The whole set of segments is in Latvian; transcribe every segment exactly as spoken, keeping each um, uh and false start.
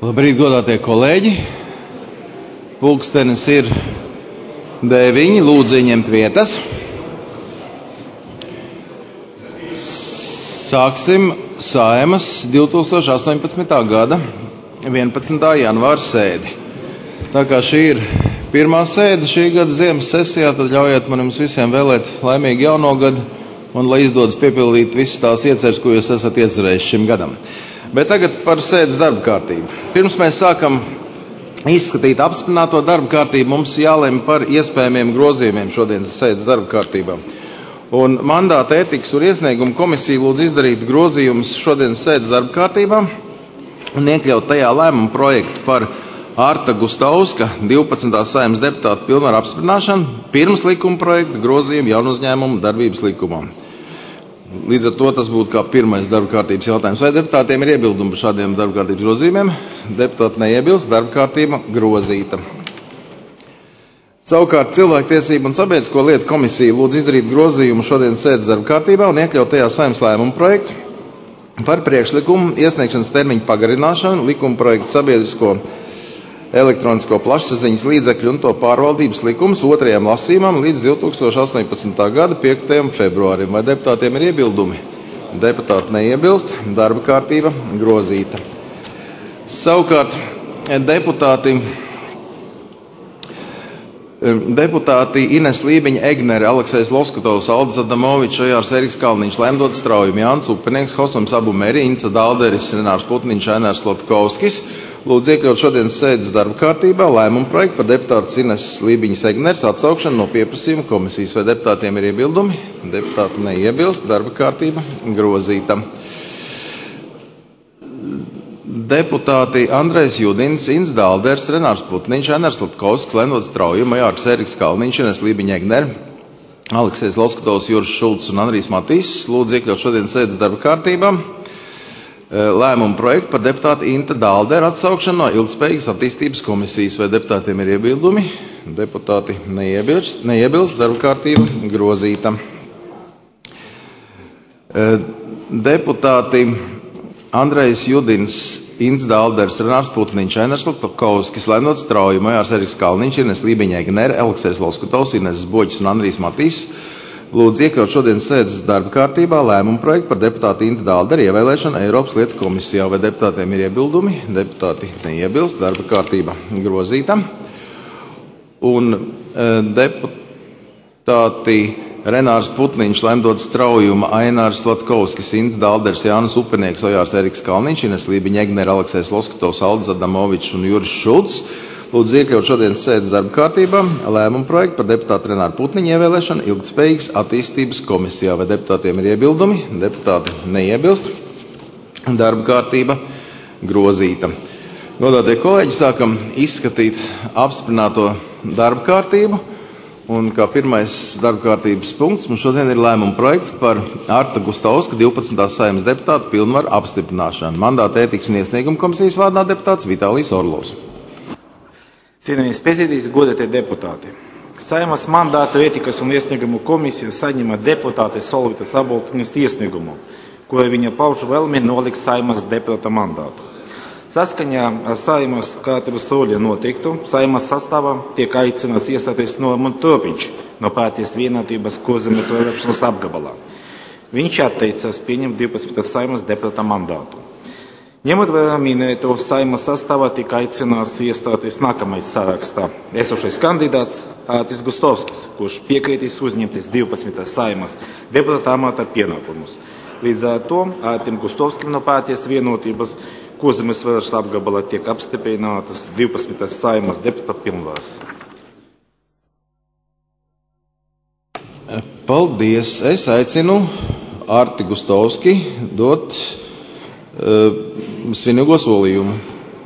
Labrīt, godātie kolēģi! Pulkstenis ir deviņi, lūdzu ieņemt vietas. Sāksim Saeimas divi tūkstoši astoņpadsmitā gada vienpadsmitā janvāra sēdi. Tā kā šī ir pirmā sēde šī gada ziemas sesijā, tad ļaujiet man jums visiem vēlēt laimīgu jauno gadu un lai izdodas piepildīt visas tās ieceres, ko jūs esat iecerējuši šim gadam. Bet tagad par sēdes darba kārtību. Pirms mēs sākam izskatīt apstiprināto darba kārtību, mums jālemj par iespējamiem grozījumiem šodienas sēdes darba kārtībā. Un mandāta ētikas un iesniegumu komisija lūdz izdarīt grozījumus šodienas sēdes darba kārtībā un iekļaut tajā lēmumu projektu par Arta Gustavska, divpadsmitā Saeimas deputāta pilnvaru apstiprināšanu pirms likuma projekta grozījumu jaunu uzņēmumu darbības likumā. Līdz ar to tas būtu kā pirmais darba kārtības jautājums. Vai deputātiem ir iebildumi par šādiem darba kārtības grozījumiem? Deputāti neiebilst, darba kārtība grozīta. Savukārt Cilvēktiesību un sabiedrisko lietu komisija lūdz izdarīt grozījumu šodienas sēdes darba kārtībā un iekļaut tajā Saeimas lēmumu projektu par priekšlikumu iesniegšanas termiņu pagarināšanu, likuma projektu sabiedrisko elektronisko plašsaziņas līdzekļu un to pārvaldības likums otrajam lasījumam līdz divi tūkstoši astoņpadsmitā gada piektajam februārim. Vai deputātiem ir iebildumi? Deputāti neiebilst, darba kārtība grozīta. Savukārt deputāti, deputāti Ines Lībiņa, Egnere, Aleksejs Loskatovs, Aldis Adamovičs, Ojārs Eriks Kalniņš, Lemdots Straujumi, Jānis Upenieks, Hosams Abu Meri, Inca Dalderis, Renārs Putniņš, Ainērs Lotkovskis. Lūdzu iekļaut šodienas sēdes darba kārtībā lēmumu projektu par deputātes Ines Lībiņas Egneres atsaukšanu no pieprasījuma komisijas. Vai deputātiem ir iebildumi? Deputāti neiebilst, darba kārtība grozīta. Deputāti Andrejs Judins, Ints Dalders, Renārs Putniņš, Ainērs Lotkovskis, Lemdots Straujumi, Ojārs Eriks Kalniņš, Ines Lībiņa Egnere, Aleksejs Loskatovs, Juris Šulcs un Andrijs Matīs. Lūdzu iekļaut šodienas sēdes darba kārtībā lēmumu projektu par deputātu Inta Dalderu atsaukšanu no ilgtspējīgas attīstības komisijas. Vai deputātiem ir iebildumi? Deputāti neiebilst, neiebilst, darba kārtība grozīta. Deputāti Andrejs Judins, Ints Dalders, Renārs Putniņš, Ainērs Lotkovskis, Lemdots Straujumi, Ojārs Eriks Kalniņš, Ines Lībiņa Egnere, Aleksejs Loskatovs, Ines Boģis un Andrijs Matīs. Lūdzu iekļaut šodienas sēdes darba kārtībā lēmumu projektu par deputātu Inta Dalderu ievēlēšanu Eiropas lietu komisijā. Vai deputātiem ir iebildumi? Deputāti neiebilst, darba kārtība grozīta. Un e, deputāti Renārs Putniņš, Lemdots Straujuma, Ainērs Lotkovskis, Ints Dalders, Jānis Upenieks, Ojārs Eriks Kalniņš, Ines Lībiņa Egnere, Aleksejs Loskatovs, Aldis Adamovičs un Juris Šulcs. Lūdzu iekļaut šodienas sēdes darba kārtībā lēmumu projektu par deputātu Renāru Putniņu ievēlēšanu ilgtspējīgas attīstības komisijā. Vai deputātiem ir iebildumi? Deputāti neiebilst. Darba kārtība grozīta. Godātie kolēģi, sākam izskatīt apstiprināto darba kārtību. Un kā pirmais darba kārtības punkts mums šodien ir lēmuma projekts par Arta Gustavska, divpadsmitā Saeimas deputāta pilnvaru apstiprināšanu. Mandāta ētikas un iesnieguma komisijas vārdā deputāts Vitālijs Orlovs. Cienījamies prezidijas, godātie deputāti. Saeimas mandātu ētikas un iesniegumu komisija saņēma deputāte Solvitas Aboltiņas iesniegumu, kura viņa pauž vēlmi nolikt Saeimas deputāta mandātu. Saskaņā ar Saeimas kārtības soļa noteiktu, Saeimas sastāvā tiek aicināts iestāties Normund Tropiņš no partijas Vienotības Kurzemes vēlēšanas apgabalā. Viņš atteicās pieņemt divpadsmitā Saeimas deputāta mandātu. Ņemot vērā minēto, Saeimas sastāvā tika aicināts iestāties nākamais sarakstā esošais kandidāts Artis Gustavskis, kurš piekritīs uzņemties divpadsmitā Saeimas deputāta amata pienākumus. Līdz ar to Artim Gustavskim no partijas Vienotības Kurzemes vēlēšanas apgabalā tiek apstiprinātas divpadsmitā Saeimas deputāta pilnvaras. Paldies! Es aicinu Arti Gustavski dot uh, svinīgo solījumu.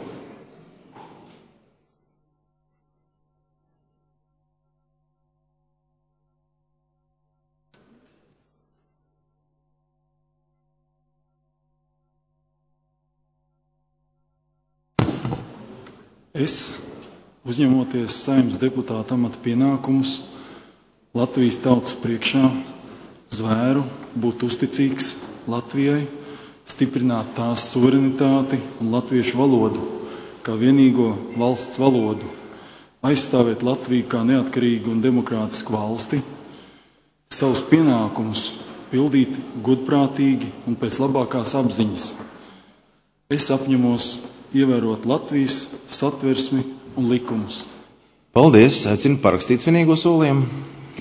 Es, uzņemoties Saeimas deputāta amata pienākumus, Latvijas tautas priekšā zvēru būt uzticīgs Latvijai, stiprināt tās suverenitāti un latviešu valodu kā vienīgo valsts valodu, aizstāvēt Latviju kā neatkarīgu un demokrātisku valsti, savus pienākumus pildīt godprātīgi un pēc labākās apziņas. Es apņemos ievērot Latvijas satversmi un likumus. Paldies! Aicinu parakstīt svinīgo solījumu.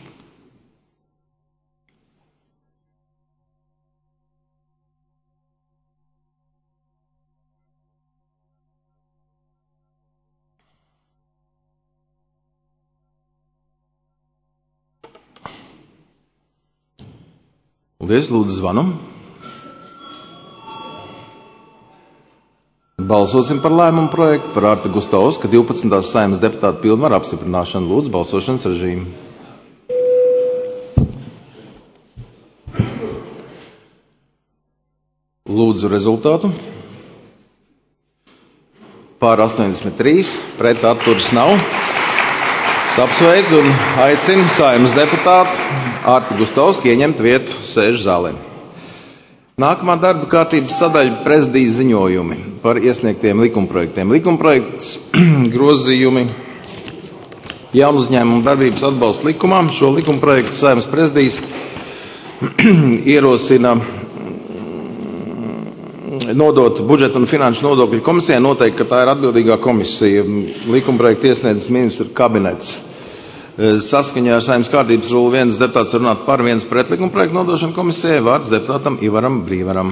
Paldies, lūdzu zvanam. Balsosim par lēmumu projektu par Arta Gustavska divpadsmitās Saeimas deputāta pilnvaru apstiprināšanu. Lūdzu, balsošanas režīmu. Lūdzu rezultātu. Pār astoņdesmit trīs, pret atturas nav. Es apsveicu un aicinu Saeimas deputātu Artu Gustavsku ieņemt vietu sēžu zālē. Nākamā darba kārtības sadaļa prezidija ziņojumi par iesniegtiem likumprojektiem. Likumprojekts grozījumi jaunu uzņēmumu darbības atbalsta likumā. Šo likumprojektu Saeimas prezidijas ierosina nodot budžeta un finanšu nodokļu komisijai, noteikti, ka tā ir atbildīgā komisija. Likumprojektu iesniedzis ministru kabinets. Saskaņā ar Saeimas kārtības rulu viens deputāts var runāt par, viens pret likumprojektu nodošanu komisijai. Vārds deputātam Ivaram Brīvaram.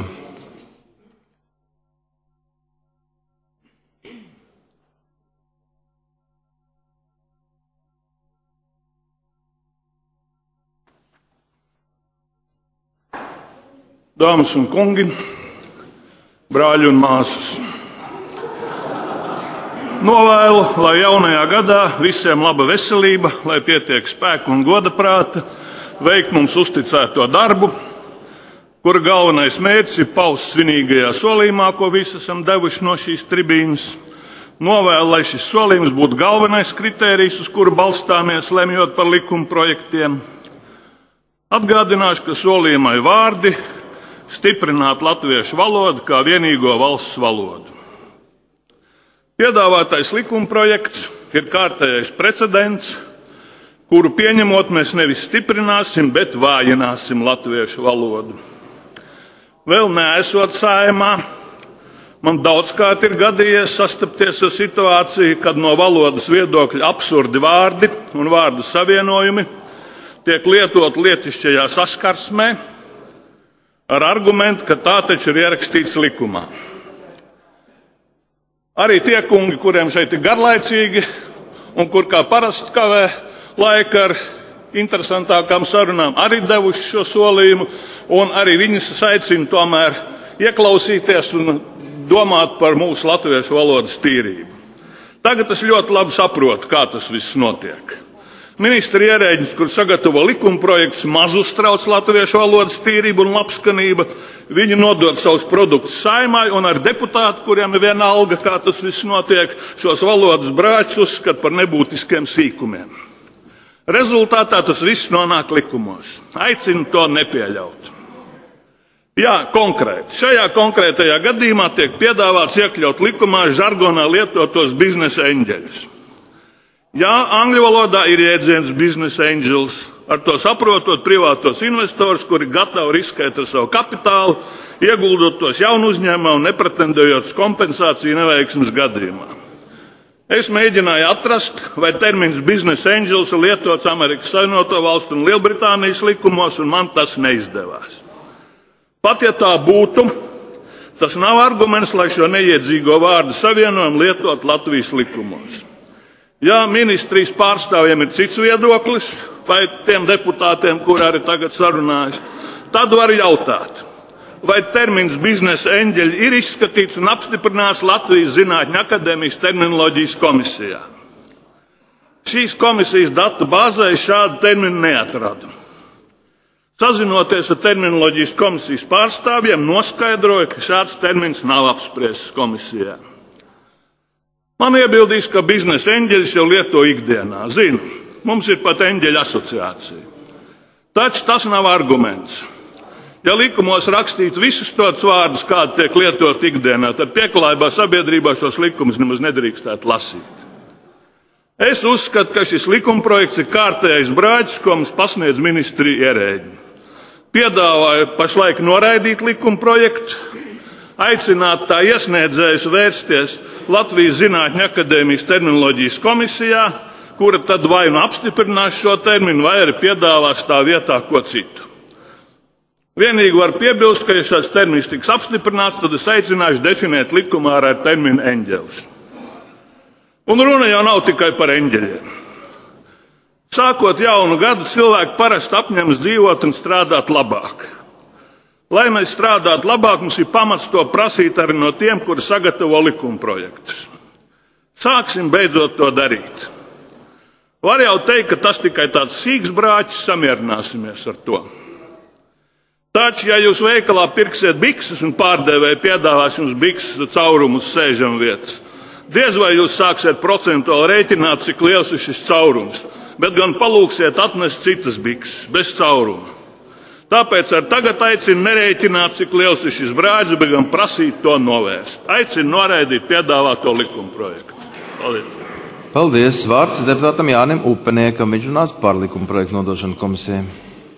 Dāmas un kungi, brāļi un māsas. Novēlu, lai jaunajā gadā visiem laba veselība, lai pietiek spēku un goda prāta, veikt mums uzticēto darbu, kura galvenais mērķis ir paust svinīgajā solījumā, ko visi esam devuši no šīs tribīnes. Novēlu, lai šis solījums būtu galvenais kritērijs, uz kuru balstāmies, lemjot par likuma projektiem. Atgādināšu, ka solījumā ir vārdi stiprināt latviešu valodu kā vienīgo valsts valodu. Piedāvātais likumprojekts ir kārtējais precedents, kuru pieņemot mēs nevis stiprināsim, bet vājināsim latviešu valodu. Vēl neesot Saeimā, man daudzkārt ir gadījies sastapties ar situāciju, kad no valodas viedokļa absurdi vārdi un vārdu savienojumi tiek lietot lietišķajā saskarsmē ar argumentu, ka tā taču ir ierakstīts likumā. Arī tie kungi, kuriem šeit ir garlaicīgi un kur kā parasti kavē laika ar interesantākām sarunām, arī devuši šo solījumu, un arī viņus aicinu tomēr ieklausīties un domāt par mūsu latviešu valodas tīrību. Tagad es ļoti labi saprotu, kā tas viss notiek. Ministri ierēģis, kur sagatavo likumprojekts, maz uztrauc latviešu valodas tīrību un labskanība. Viņi nodod savus produktus Saeimai, un ar deputātu, kuriem ir viena alga, kā tas viss notiek, šos valodas brāķus uzskata par nebūtiskiem sīkumiem. Rezultātā tas viss nonāk likumos. Aicinu to nepieļaut. Jā, konkrēti. Šajā konkrētajā gadījumā tiek piedāvāts iekļaut likumā žargonā lietotos biznesa eņģeļus. Jā, angļu valodā ir jēdziens business angels, ar to saprotot privātos investors, kuri gatavi riskēt ar savu kapitālu, ieguldot tos jaunu uzņēmumā un nepretendējot kompensāciju neveiksmes gadījumā. Es mēģināju atrast, vai termins business angels ir lietots Amerikas Savienoto Valstu un Lielbritānijas likumos, un man tas neizdevās. Pat ja tā būtu, tas nav arguments, lai šo neiedzīgo vārdu savienojumu lietot Latvijas likumos. Ja ministrijas pārstāvjiem ir cits viedoklis, vai tiem deputātiem, kur arī tagad sarunājas, tad var jautāt, vai termins biznesa eņģeļi ir izskatīts un apstiprināts Latvijas Zinātņu akadēmijas terminoloģijas komisijā. Šīs komisijas datu bāzē šādu terminu neatradu. Sazinoties ar terminoloģijas komisijas pārstāvjiem, noskaidroja, ka šāds termins nav apspriests komisijā. Man iebildīs, ka biznesa eņģeļus jau lieto ikdienā. Zinu, mums ir pat eņģeļa asociācija. Taču tas nav arguments, Ja likumos rakstītu visus tos vārdus, kādi tiek lietot ikdienā, tad pieklājībā sabiedrībā šos likumus nemaz nedrīkstētu lasīt. Es uzskatu, ka šis likumprojekts ir kārtējais brāķis, ko mums pasniedz ministrija ierēģi. Piedāvāju pašlaik noraidīt likumprojektu, aicināt tā iesniedzējus vērsties Latvijas Zinātņu akadēmijas terminoloģijas komisijā, kura tad vai nu apstiprinās šo terminu, vai arī piedāvās tā vietā ko citu. Vienīgi var piebilst, ka, ja šāds termins tiks apstiprināts, tad es aicināšu definēt likumā ar terminu eņģelis. Un runa jau nav tikai par eņģeļiem. Sākot jaunu gadu, cilvēki parasti apņemas dzīvot un strādāt labāk. Lai mēs strādātu labāk, mums ir pamats to prasīt arī no tiem, kuri sagatavo likumprojektus. Sāksim beidzot to darīt. Var jau teikt, ka tas tikai tāds sīks brāķis, samierināsimies ar to. Taču, ja jūs veikalā pirksiet bikses un pārdevēji piedāvās jums bikses caurumu uz sēžam vietas, diez vai jūs sāksiet procentuāli rēķināt, cik liels ir šis caurums, bet gan palūksiet atnest citas bikses, bez cauruma. Tāpēc ar tagad aicinu nerēķināt, cik liels ir šis brāģis, bet gan prasīt to novērst. Aicinu noraidīt piedāvāto likumprojektu. Paldies. Paldies. Vārds deputātam Jānim Upeniekam. Viņš runās par likumprojektu nodošanu komisijai.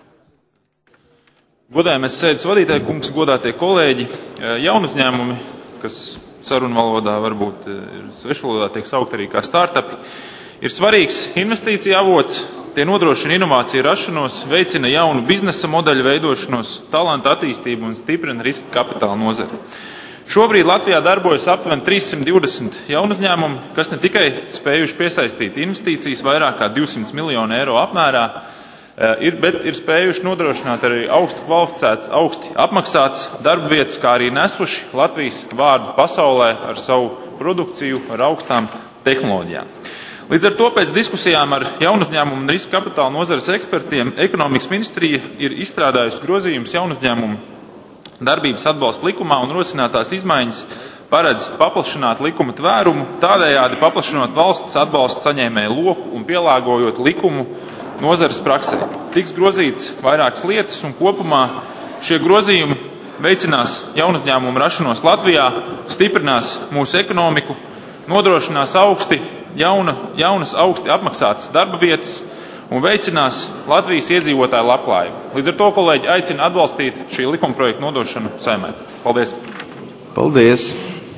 Godājamais sēdes vadītāji kungs, godātie kolēģi, jaunu uzņēmumi, kas sarunu valodā varbūt svešvalodā tiek saukt arī kā startupi, ir svarīgs investīcija avots, tie nodrošina inovāciju rašanos, veicina jaunu biznesa modeļu veidošanos, talantu attīstību un stiprina riska kapitāla nozari. Šobrīd Latvijā darbojas aptuveni trīssimt divdesmit jaunu uzņēmumu, kas ne tikai spējuši piesaistīt investīcijas vairāk kā divsimt miljonu eiro apmērā, Ir, bet ir spējuši nodrošināt arī augsti kvalificēts, augsti apmaksāts darba vietas, kā arī nesuši Latvijas vārdu pasaulē ar savu produkciju, ar augstām tehnoloģijām. Līdz ar to pēc diskusijām ar jaunu uzņēmumu un riska kapitāla nozares ekspertiem ekonomikas ministrija ir izstrādājusi grozījumus jaunu uzņēmumu darbības atbalsta likumā un rosinātās izmaiņas paredz paplašināt likuma tvērumu, tādējādi paplašinot valsts atbalsta saņēmēju loku un pielāgojot likumu nozares praksē. Tiks grozīts vairākas lietas un kopumā šie grozījumi veicinās jaunu uzņēmumu rašanos Latvijā, stiprinās mūsu ekonomiku, nodrošinās augsti, jauna, jaunas augsti apmaksātas darba vietas un veicinās Latvijas iedzīvotāju labklājību. Līdz ar to, kolēģi, aicinu atbalstīt šī likumprojekta nodošanu Saeimai. Paldies! Paldies!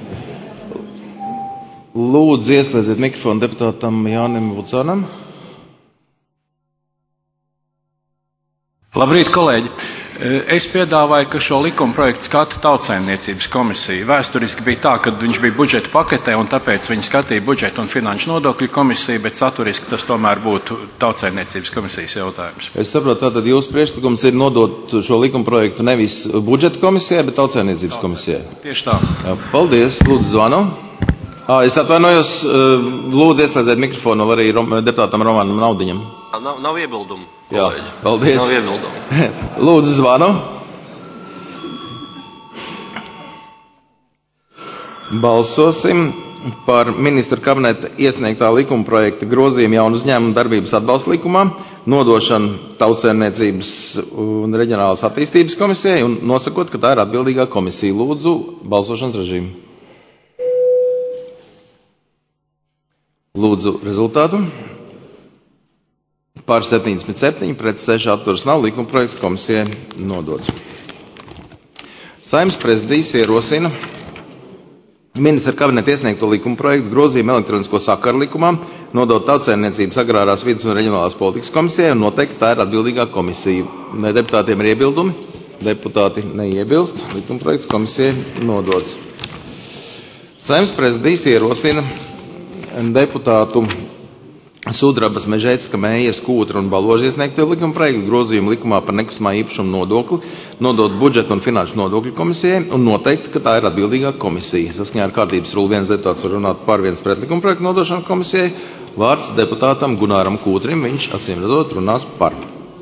Lūdzu, ieslēdziet mikrofonu deputātam Jānim Vucanam. Labrīt, kolēģi! Es piedāvāju, ka šo likumprojektu skata Tautsaimniecības komisija. Vēsturiski bija tā, ka viņš bija budžeta paketē, un tāpēc viņi skatīja budžeta un finanšu nodokļu komisiju, bet saturiski tas tomēr būtu Tautsaimniecības komisijas jautājums. Es saprotu, tātad jūsu priekšlikums ir nodot šo likumprojektu nevis budžeta komisijai, bet Tautsaimniecības komisijai. Tieši tā. Jā, paldies, lūdzu zvanu. À, es atvainojos, lūdzu ieslēdziet mikrofonu arī deputātam Romanam Naudiņam. Nav, nav iebildumu. Jā, paldies. Nav iebildumu. Lūdzu, zvanu. Balsosim par ministra kabineta iesniegtā likuma projekta grozījumu jaunu uzņēmumu darbības atbalsta likumā, nodošanu Tautsaimniecības un reģionālās attīstības komisijai un nosakot, ka tā ir atbildīgā komisija. Lūdzu, balsošanas režīmu. Lūdzu, rezultātu. Pār septiņdesmit septiņi, pret seši atturas nav, likuma projekts komisijai nodots. Saeimas prezidijs ierosina ministra kabineta iesniegto likuma projektu grozījumu elektronisko sakaru likumā, nodot Tautsaimniecības agrārās vides un reģionālās politikas komisijai un noteikt, ka tā ir atbildīgā komisija. Vai deputātiem ir iebildumi? Deputāti neiebilst, likuma projekts komisijai nodots. Saeimas prezidijs ierosina deputātu Sudrabas, Mežēcka, Mējas, Kūtra un Balvoža iesniegto likuma projektu grozījumu likumā par nekustamā īpašuma nodokli, nodot budžeta un finanšu nodokļu komisijai un noteikt, ka tā ir atbildīgā komisija. Saskaņā ar kārtības rulu viens deputāts var runāt par viens pret likuma projektu nodošanu komisijai. Vārds deputātam Gunāram Kūtrim, viņš acīm redzot runās par.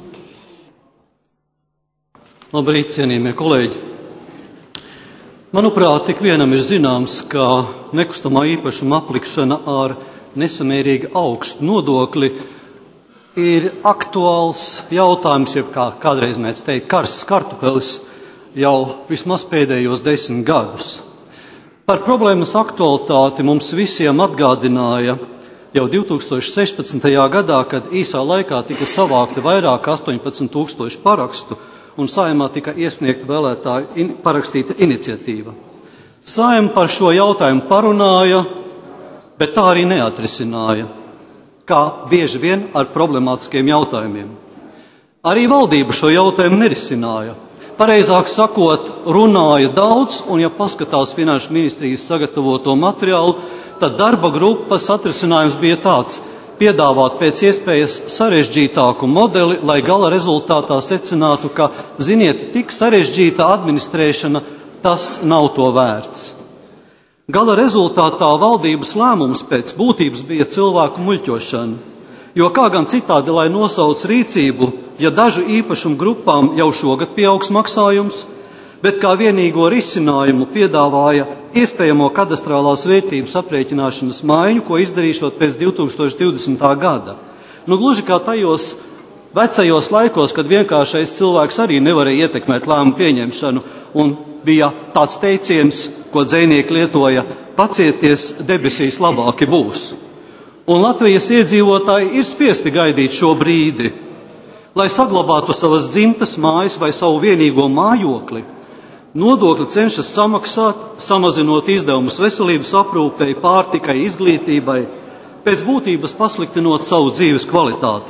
Labrīt, cienījamie kolēģi! Manuprāt, tik vienam ir zināms, ka nekustamā īpašuma aplikšana ar nesamērīgi augstu nodokli ir aktuāls jautājums, jeb kā kādreiz mēs teikt, karsts kartupelis jau vismaz pēdējos desmit gadus. Par problēmas aktualitāti mums visiem atgādināja jau divi tūkstoši sešpadsmitajā gadā, kad īsā laikā tika savākti vairāk kā astoņpadsmit tūkstoši parakstu un Saeimā tika iesniegta vēlētāju in, parakstīta iniciatīva. Saeima par šo jautājumu parunāja, bet tā arī neatrisināja, kā bieži vien ar problemātiskiem jautājumiem. Arī valdība šo jautājumu nerisināja. Pareizāk sakot, runāja daudz, un ja paskatās Finanšu ministrijas sagatavoto materiālu, tad darba grupas atrisinājums bija tāds – piedāvāt pēc iespējas sarežģītāku modeli, lai gala rezultātā secinātu, ka, ziniet, tik sarežģīta administrēšana, tas nav to vērts. Gala rezultātā valdības lēmums pēc būtības bija cilvēku muļķošana, jo kā gan citādi, lai nosauc rīcību, ja dažu īpašumu grupām jau šogad pieaugs maksājums, bet kā vienīgo risinājumu piedāvāja iespējamo kadastrālās vērtības aprēķināšanas maiņu, ko izdarīšot pēc divi tūkstoši divdesmitā gada. Nu, gluži kā tajos vecajos laikos, kad vienkāršais cilvēks arī nevarēja ietekmēt lēmumu pieņemšanu, un bija tāds teiciens, ko dzejnieki lietoja, pacieties, debesīs labāki būs. Un Latvijas iedzīvotāji ir spiesti gaidīt šo brīdi, lai saglabātu savas dzimtas mājas vai savu vienīgo mājokli. Nodokli cenšas samaksāt, samazinot izdevumus veselības aprūpei, pārtikai, izglītībai, pēc būtības pasliktinot savu dzīves kvalitāti.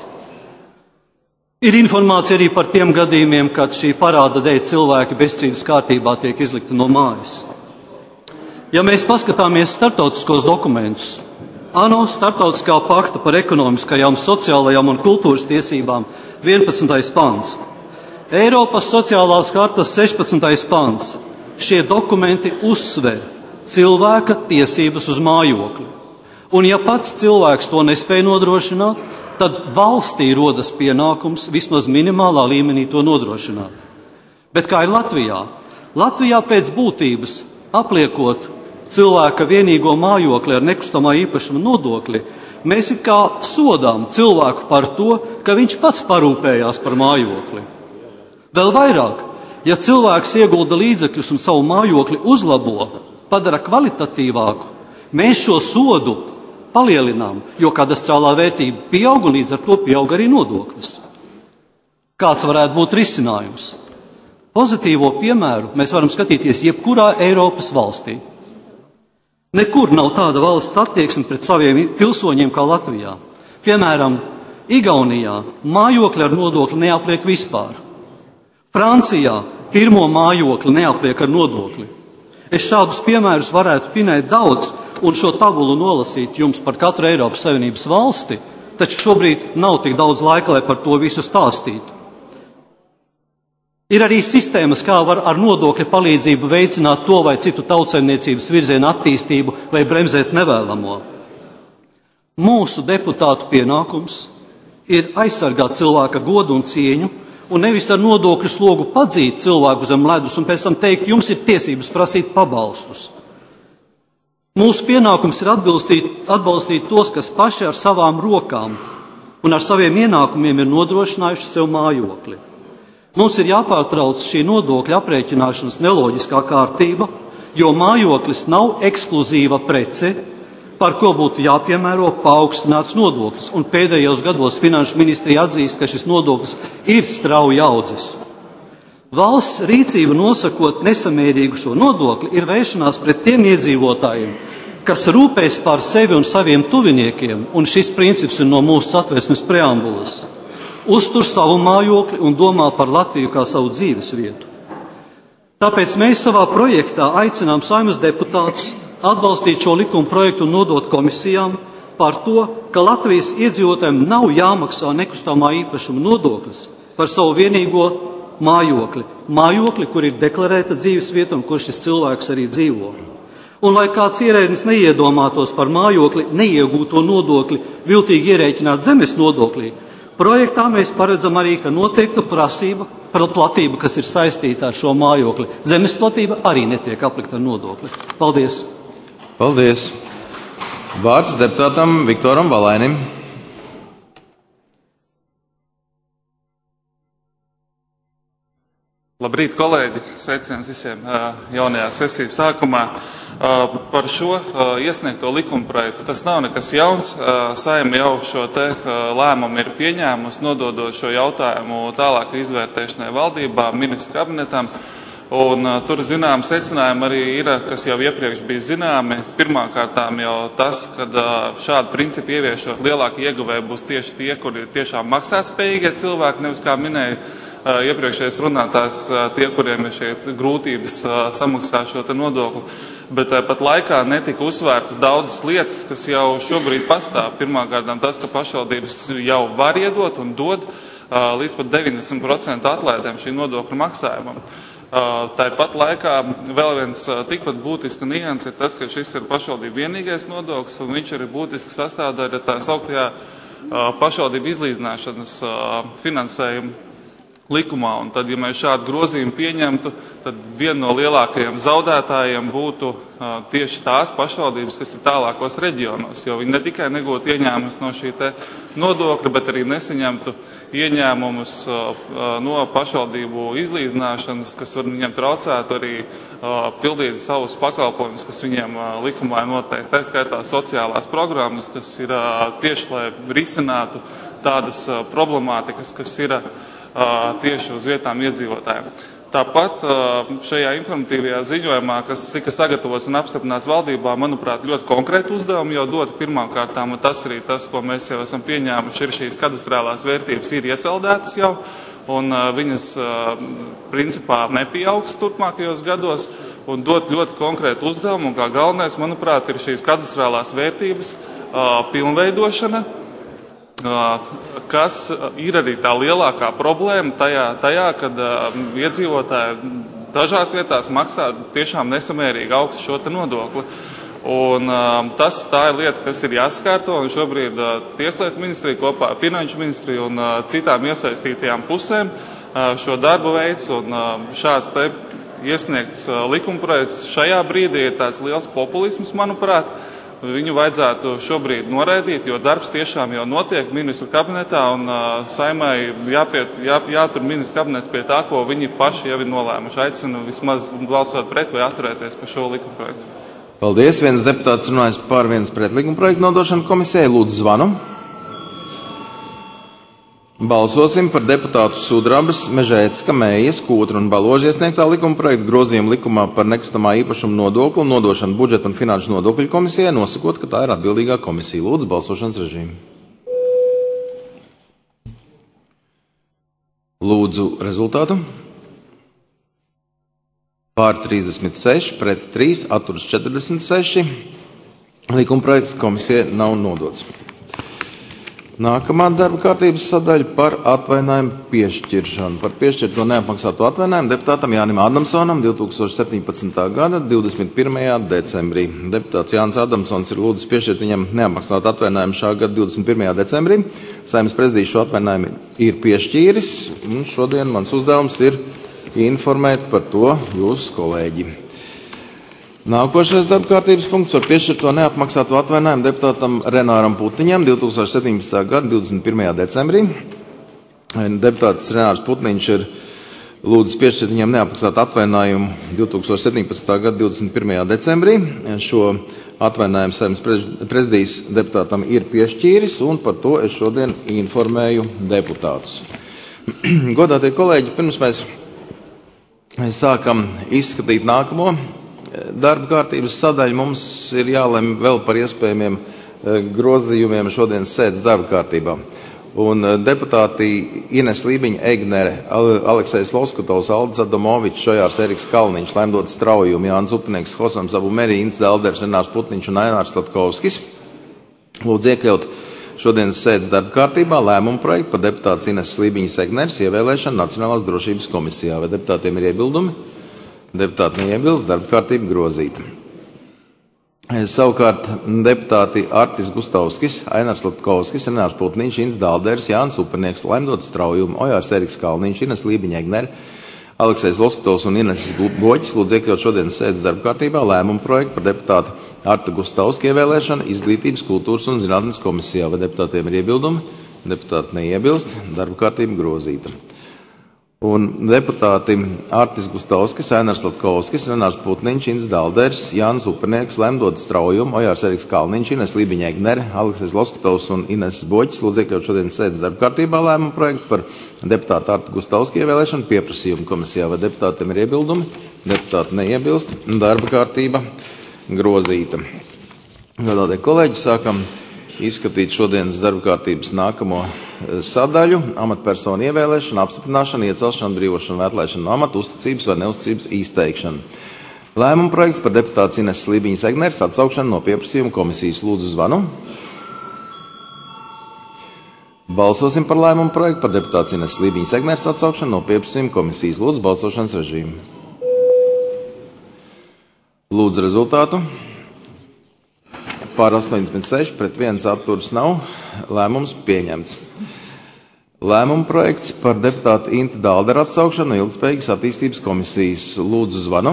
Ir informācija arī par tiem gadījumiem, kad šī parāda dēļ cilvēki bezstrīdus kārtībā tiek izlikti no mājas. Ja mēs paskatāmies starptautiskos dokumentus, ANO Starptautiskā pakta par ekonomiskajām, sociālajām un kultūras tiesībām vienpadsmitais pants, Eiropas sociālās hartas sešpadsmitais pants. Šie dokumenti uzsver cilvēka tiesības uz mājokli. Un ja pats cilvēks to nespēj nodrošināt, tad valstī rodas pienākums vismaz minimālā līmenī to nodrošināt. Bet kā ir Latvijā? Latvijā pēc būtības, apliekot cilvēka vienīgo mājokli ar nekustamā īpašuma nodokli, mēs it kā sodām cilvēku par to, ka viņš pats parūpējās par mājokli. Vēl vairāk, ja cilvēks iegulda līdzekļus un savu mājokli uzlabo, padara kvalitatīvāku, mēs šo sodu palielinām, jo kadastrālā vērtība pieaug un līdz ar to pieaug arī nodoklis. Kāds varētu būt risinājums? Pozitīvo piemēru mēs varam skatīties jebkurā Eiropas valstī. Nekur nav tāda valsts attieksme pret saviem pilsoņiem kā Latvijā. Piemēram, Igaunijā mājokli ar nodokli neapliek vispār. Francijā pirmo mājokli neapliek ar nodokli. Es šādus piemērus varētu pinēt daudz un šo tabulu nolasīt jums par katru Eiropas Savienības valsti, taču šobrīd nav tik daudz laika, lai par to visu stāstītu. Ir arī sistēmas, kā var ar nodokļu palīdzību veicināt to vai citu tautsaimniecības virzienu attīstību vai bremzēt nevēlamo. Mūsu deputātu pienākums ir aizsargāt cilvēka godu un cieņu, un nevis ar nodokļu slogu padzīt cilvēku zem ledus un pēc tam teikt, jums ir tiesības prasīt pabalstus. Mūsu pienākums ir atbalstīt, atbalstīt tos, kas paši ar savām rokām un ar saviem ienākumiem ir nodrošinājuši sev mājokli. Mums ir jāpārtrauc šī nodokļa aprēķināšanas neloģiskā kārtība, jo mājoklis nav ekskluzīva prece, par ko būtu jāpiemēro paaugstināts nodoklis. Un pēdējos gados Finanšu ministrija atzīst, ka šis nodoklis ir strauji audzis. Valsts rīcība nosakot nesamērīgu šo nodokli ir vēršanās pret tiem iedzīvotājiem, kas rūpēs par sevi un saviem tuviniekiem, un šis princips ir no mūsu Satversmes preambulas. Uztur savu mājokli un domā par Latviju kā savu dzīves vietu. Tāpēc mēs savā projektā aicinām Saeimas deputātus atbalstīt šo likuma projektu un nodot komisijām par to, ka Latvijas iedzīvotājiem nav jāmaksā nekustamā īpašuma nodoklis par savu vienīgo mājokli. Mājokli, kur ir deklarēta dzīves vieta un kur šis cilvēks arī dzīvo. Un lai kāds ierēdnis neiedomātos par mājokli neiegūto nodokli viltīgi ierēķināt zemes nodoklī, projektā mēs paredzam arī, ka noteikta prasība par platību, kas ir saistīta ar šo mājokli. Zemes platība arī netiek aplikta ar nodokli. Paldies! Paldies! Vārds deputātam Viktoram Valainim. Labrīt! Labrīt, kolēģi! Sveiciens visiem jaunajā sesijas sākumā. Par šo iesniegto likumprojektu tas nav nekas jauns. Saeima jau šo te lēmumu ir pieņēmusi, nododot šo jautājumu tālāk izvērtēšanai valdībā, ministru kabinetam. Un tur zinām secinājumi arī ir, kas jau iepriekš bija zināmi. Pirmkārtām jau tas, ka šādu principu ieviešot lielāki ieguvēji būs tieši tie, kuri ir tiešām maksātspējīgie cilvēki, nevis kā minēja iepriekšējais runātājs, tie, kuriem ir šeit grūtības samaksāt šo te nodokli. Bet tāpat laikā netika uzsvērtas daudzas lietas, kas jau šobrīd pastāv. Pirmkārt, tas, ka pašvaldības jau var iedot un dod līdz pat deviņdesmit procentu atlaidēm šī nodokļu maksājumam. Tāpat laikā vēl viens tikpat būtiska nianses ir tas, ka šis ir pašvaldību vienīgais nodoklis, un viņš ir būtiski sastāvdaļa tā sauktajā pašvaldību izlīdzināšanas finansējuma likumā. Un tad, ja mēs šādu grozījumu pieņemtu, tad viena no lielākajiem zaudētājiem būtu uh, tieši tās pašvaldības, kas ir tālākos reģionos, jo viņi ne tikai negūtu ieņēmumus no šī te nodokļa, bet arī nesaņemtu ieņēmumus uh, no pašvaldību izlīdzināšanas, kas var viņiem traucētu arī uh, pildīt savus pakalpojumus, kas viņiem uh, likumā ir noteikti. Tā skaitā sociālās programmas, kas ir uh, tieši, lai risinātu tādas uh, problemātikas, kas ir uh, tieši uz vietām iedzīvotājiem. Tāpat šajā informatīvajā ziņojumā, kas tika sagatavots un apstiprināts valdībā, manuprāt, ļoti konkrēti uzdevumi jau dot pirmām kārtām, un tas arī tas, ko mēs jau esam pieņēmuši, ir šīs kadastrālās vērtības ir iesaldētas jau, un viņas principā nepieaugs turpmākajos gados, un dot ļoti konkrētu uzdevumu, un kā galvenais, manuprāt, ir šīs kadastrālās vērtības pilnveidošana, kas ir arī tā lielākā problēma tajā, tajā kad uh, iedzīvotāji dažās vietās maksā tiešām nesamērīgi augstu šo te nodokli. Un uh, tas tā ir lieta, kas ir jāskārto, un šobrīd uh, Tieslietu ministrija kopā ar Finanšu ministriju un uh, citām iesaistītajām pusēm uh, šo darbu veids, un uh, šāds te iesniegts uh, likumprojekts šajā brīdī ir tāds liels populisms, manuprāt. Viņu vajadzētu šobrīd noraidīt, jo darbs tiešām jau notiek ministru kabinetā, un uh, Saimai jāpiet, jā, jātur ministru kabinets pie tā, ko viņi paši jau ir nolēmuši. Aicinu vismaz balsot pret vai atturēties par šo likumprojektu. Paldies. Viens deputāts runājis par viens pret likumprojektu nodošanu komisijai. Lūdzu zvanu. Balsosim par deputātu Sudrabas, Mežēcka, Mējas, Kūtra un Baloža iesniegtā likumprojekta grozījumu likumā par nekustamā īpašuma nodokli un nodošanu budžeta un finanšu nodokļu komisijai, nosakot, ka tā ir atbildīgā komisija. Lūdzu, balsošanas režīmu. Lūdzu rezultātu. Pār trīsdesmit seši, pret trīs, atturas četrdesmit seši. Likumprojekts komisijai nav nodots. Nākamā darba kārtības sadaļa par atvainājumu piešķiršanu. Par piešķirto neapmaksāto atvainājumu deputātam Jānim Adamsonam divs tūkstoši septiņpadsmitā gada divdesmit pirmajā decembrī. Deputāts Jānis Adamsons ir lūdzis piešķirt viņam neapmaksātu atvainājumu šā gada divdesmit pirmajā decembrī. Saeimas prezidijs šo atvainājumu ir piešķīris, un šodien mans uzdevums ir informēt par to jūsu kolēģi. Nākošais darba kārtības punkts par piešķirto neapmaksāto atvainājumu deputātam Renāram Putniņam divs tūkstoši septiņpadsmitā gada divdesmit pirmajā decembrī. Deputāts Renārs Putniņš ir lūdzis piešķirt viņam neapmaksātu atvainājumu divs tūkstoši septiņpadsmitā gada divdesmit pirmajā decembrī. Šo atvainājumu Saeimas prezidijs deputātam ir piešķīris, un par to es šodien informēju deputātus. Godātie kolēģi, pirms mēs sākam izskatīt nākamo darba kārtības sadaļu, mums ir jālem vēl par iespējamiem grozījumiem šodienas sēdes darba kārtībā. Un deputāti Ines Lībiņa, Egnere, Aleksejs Loskutovs, Aldis Adamovičs, Šojārs Eriks Kalniņš, Laimdots Straujumi, Jānis Upinieks, Hosams Abu Meri, Ints Delders, Renārs Putniņš un Ainārs Latkovskis. Lūdzu iekļaut šodienas sēdes darba kārtībā lēmumu projektu par deputāts Ines Lībiņas Egneres ievēlēšanu Nacionālās drošības komisijā. Vai deputātiem ir iebildumi? Deputāti neiebilst, darba kārtība grozīta. Savukārt deputāti Artis Gustavskis, Ainārs Latkovskis, Renārs Putniņš, Ints Delders, Jānis Upinieks, Laimdots Straujumi, Ojārs Eriks Kalniņš, Ines Lībiņa Egnere, Aleksejs Loskutovs un Ines Goķis lūdzu iekļaut šodienas sēdes darba kārtībā lēmumu projektu par deputātu Arta Gustavska ievēlēšanu Izglītības, kultūras un zinātnes komisijā. Vai deputātiem ir iebildumi? Deputāti neiebilst, darba kārtība grozīta. Un deputāti Artis Gustavskis, Ainars Latkovskis, Renārs Putniņš, Inns Dalders, Jānis Upenieks, Lemdots Straujum, Ojārs Eriks Kalniņš, Ines Lībiņa Egnere, Aleksis Loskatovs un Ines Boķis lūdzu iekļaut šodienas sēdes darba kārtībā lēmumu projektu par deputātu Artu Gustavski ievēlēšanu pieprasījumu komisijā. Vai deputātiem ir iebildumi? Deputāti neiebilst. Darba kārtība grozīta. Godātie kolēģi, sākam izskatīt šodienas darba kārtības nākamo sadaļu - amatpersonu ievēlēšana, apstiprināšana, iecelšana, brīvošana vai atlaišana no amata, uzticības vai neuzticības izteikšana. Lēmuma projekts par deputātes Ines Lībiņas Egneres atsaukšanu no pieprasījuma komisijas. Lūdzu zvanu. Balsosim par lēmumu projektu par deputātes Ines Lībiņas Egneres atsaukšanu no pieprasījuma komisijas. Lūdzu balsošanas režīmu. Lūdzu rezultātu. Pār astoņdesmit seši pret viens atturas nav. Lēmums pieņemts. Lēmuma projekts par deputātu Intu Dalderu atsaukšanu no ilgtspējīgas attīstības komisijas. Lūdzu zvanu.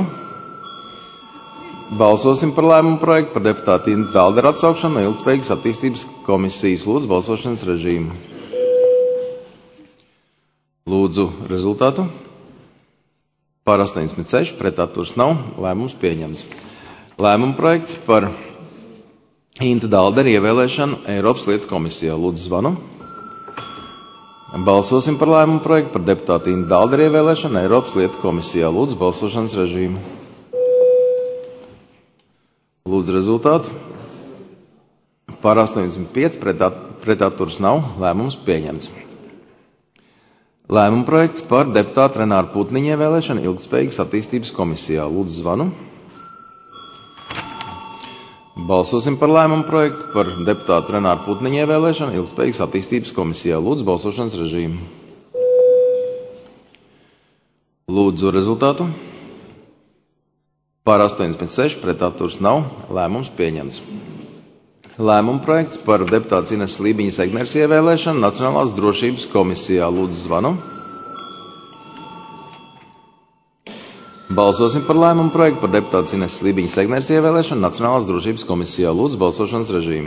Balsosim par lēmumu projektu par deputātu Intu Dalderu atsaukšanu no ilgtspējīgas attīstības komisijas. Lūdzu balsošanas režīmu. Lūdzu rezultātu. Pār astoņdesmit seši pret atturas nav. Lēmums pieņemts. Lēmuma projekts par Intu Dalderu ievēlēšanu Eiropas lietu komisijā. Lūdzu zvanu. Balsosim par lēmumu projektu par deputātu Intu Dalderu ievēlēšanu Eiropas lietu komisijā. Lūdzu balsošanas režīmu. Lūdzu rezultātu. Pār astoņdesmit pieci pret, at, pret atturas nav. Lēmums pieņemts. Lēmuma projekts par deputātu Renāru Putniņu ievēlēšanu ilgtspējīgas attīstības komisijā. Lūdzu zvanu. Balsosim par lēmumu projektu par deputātu Renāru Putniņu ievēlēšanu ilgtspējīgas attīstības komisijā. Lūdzu balsošanas režīmu. Lūdzu rezultātu. Pār astoņdesmit seši pret atturas nav. Lēmums pieņemts. Lēmuma projekts par deputātes Ines Lībiņas Egneres ievēlēšanu Nacionālās drošības komisijā. Lūdzu zvanu. Balsosim par lēmumu projektu par deputātes Ines Lībiņas Egneres ievēlēšanu Nacionālās drošības komisijā. Lūdzu balsošanas režīmu.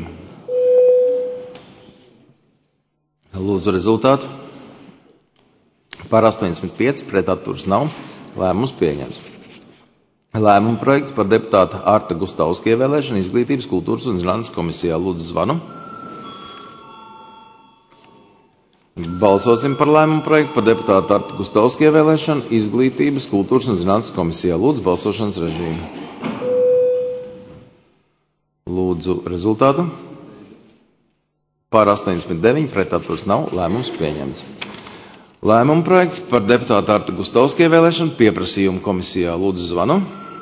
Lūdzu rezultātu. Pār astoņdesmit pieci pret atturas nav. Lēmums pieņemts. Lēmuma projekts par deputātu Arta Gustavski ievēlēšanu Izglītības, kultūras un zinātnes komisijā. Lūdzu zvanu. Balsosim par lēmumu projektu par deputātu Arta Gustavski ievēlēšanu Izglītības, kultūras un zinātnes komisijā. Lūdzu balsošanas režīmu. Lūdzu rezultātu. Pār astoņdesmit deviņi pret atturas nav. Lēmums pieņemts. Lēmuma projekts par deputātu Arta Gustavski ievēlēšanu pieprasījumu komisijā. Lūdzu zvanu.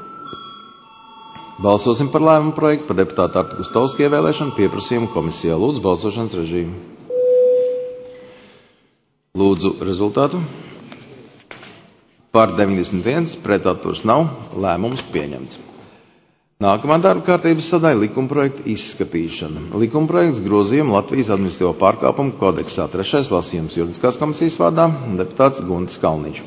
Balsosim par lēmumu projektu par deputātu Arta Gustavski ievēlēšanu pieprasījumu komisijā. Lūdzu balsošanas režīmu. Lūdzu rezultātu. Pār deviņdesmit viens pret atturas nav. Lēmums pieņemts. Nākamā darba kārtības sadaļa - likumprojekta izskatīšana. Likumprojekts grozījumu Latvijas administratīvo pārkāpumu kodeksā. Trešais lasījums juridiskās komisijas vārdā deputāts Guntis Kalniņš.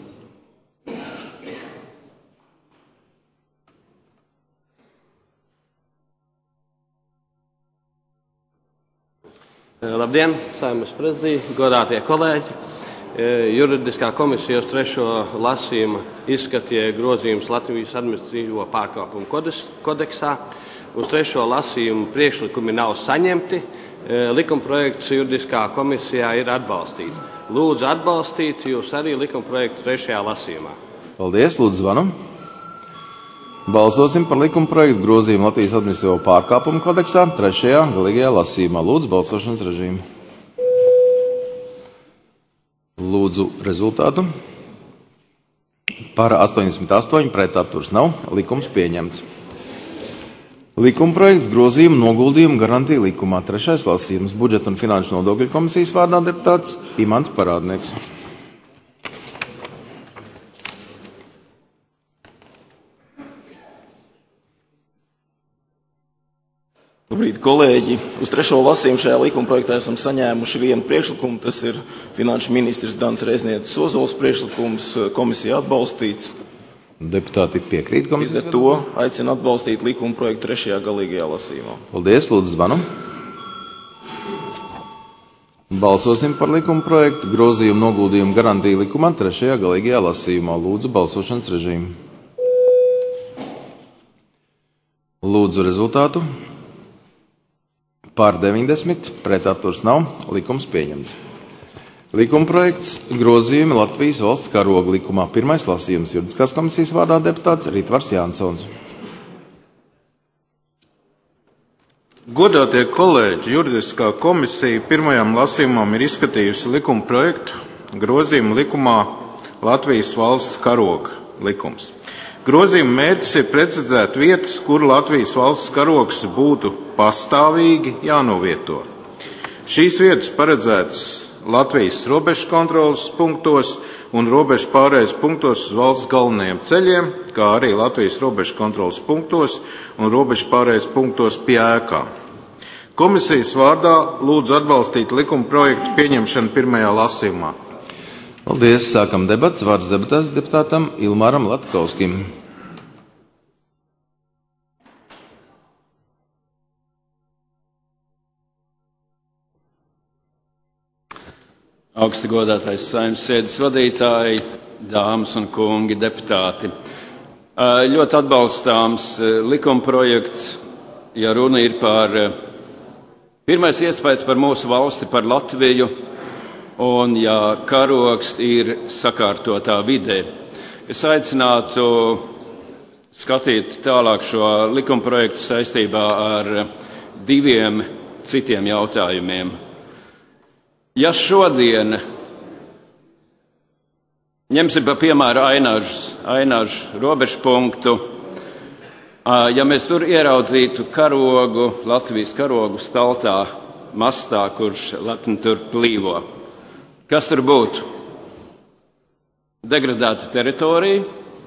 Labdien, Saeimas prezidija, godātie kolēģi! Juridiskā komisija uz trešo lasījumu izskatīja grozījumus Latvijas administratīvo pārkāpumu kodeksā. Uz trešo lasījumu priekšlikumi nav saņemti. Likumprojekts juridiskā komisijā ir atbalstīts. Lūdzu atbalstīt jūs arī likumprojektu trešajā lasījumā. Paldies, lūdzu zvanu. Balsosim par likumprojektu grozījumu Latvijas administratīvo pārkāpumu kodeksā trešajā galīgajā lasījumā. Lūdzu balsošanas režīmu. Lūdzu rezultātu. Par astoņdesmit astoņi pret atturas nav. Likums pieņemts. Likumprojekts grozījumu noguldījumu garantija likumā. Trešais lasījums budžeta un finanšu nodokļu komisijas vārdā deputāts Imants Parādnieks. Labrīt, kolēģi! Uz trešo lasījumu šajā likumprojektā esam saņēmuši vienu priekšlikumu. Tas ir finanšu ministrs Dants Reiznieces Ozols priekšlikums, komisija atbalstīts. Deputāti piekrīt komisijas? Līdz ar to aicinu atbalstīt likumprojektu trešajā galīgajā lasījumā. Paldies, lūdzu zvanu. Balsosim par likuma projektu grozījumu noguldījumu garantiju likumā trešajā galīgajā lasījumā. Lūdzu balsošanas režīmu. Lūdzu rezultātu. Pār deviņdesmit, pret atturs nav, likums pieņemts. Likuma projekts grozījumi Latvijas valsts karoga likumā. Pirmais lasījums juridiskās komisijas vārdā deputāts Ritvars Jānsons. Godātie kolēģi, juridiskā komisija pirmajam lasījumam ir izskatījusi likuma projektu grozījumu likumā Latvijas valsts karoga likums. Grozījuma mērķis ir precizēt vietas, kur Latvijas valsts karogs būtu pastāvīgi jānovieto. Šīs vietas paredzētas Latvijas robežu kontrolas punktos un robežu pārējas punktos uz valsts galvenajiem ceļiem, kā arī Latvijas robežu kontrolas punktos un robežu pārējas punktos pie ēkām. Komisijas vārdā lūdzu atbalstīt likuma projektu pieņemšanu pirmajā lasījumā. Paldies. Sākam debats. Vārds debatēs deputātam Ilmāram Latkovskim. Augsti godātais Saeimas sēdes vadītāji, dāmas un kungi, deputāti. Ļoti atbalstāms likuma projekts, ja runa ir par pirmais iespējas par mūsu valsti, par Latviju, un ja karogs ir sakārtotā vidē. Es aicinātu skatīt tālāk šo likuma projektu saistībā ar diviem citiem jautājumiem. Ja šodien ņemsim par piemēru Ainažas, Ainažu robežu punktu, ja mēs tur ieraudzītu karogu, Latvijas karogu staltā, mastā, kurš lepni tur plīvo, kas tur būtu? Degradēta teritorija,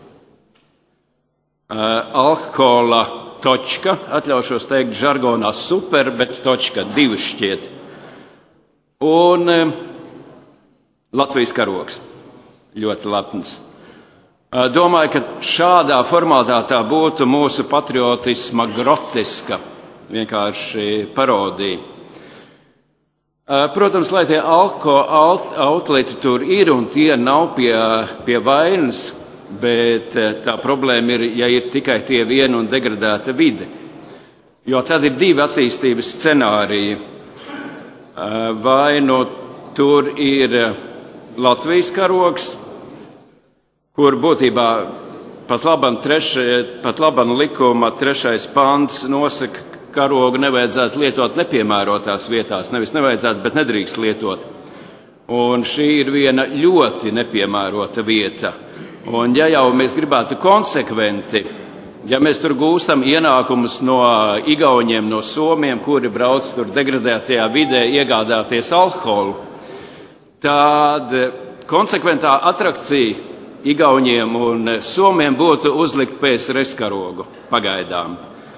alkohola točka, atļaušos teikt žargonā super, bet točka divi šķiet. Un e, Latvijas karogs, ļoti lepns. E, domāju, ka šādā formātā tā būtu mūsu patriotisma groteska, vienkārši parodija. E, protams, lai tie alko outleti tur ir un tie nav pie, pie vainas, bet e, tā problēma ir, ja ir tikai tie vieni un degradēta vide. Jo tad ir divi attīstības scenāriji. Vai nu tur ir Latvijas karogs, kur būtībā pat laban, treši, pat laban likuma trešais pants nosaka, ka karogu nevajadzētu lietot nepiemērotās vietās, nevis nevajadzētu, bet nedrīkst lietot. Un šī ir viena ļoti nepiemērota vieta. Un ja jau mēs gribētu konsekventi, ja mēs tur gūstam ienākumus no igauņiem, no somiem, kuri brauc tur degradētajā vidē iegādāties alkoholu, tad konsekventā atrakcija igauņiem un somiem būtu uzlikt P S R S karogu pagaidām.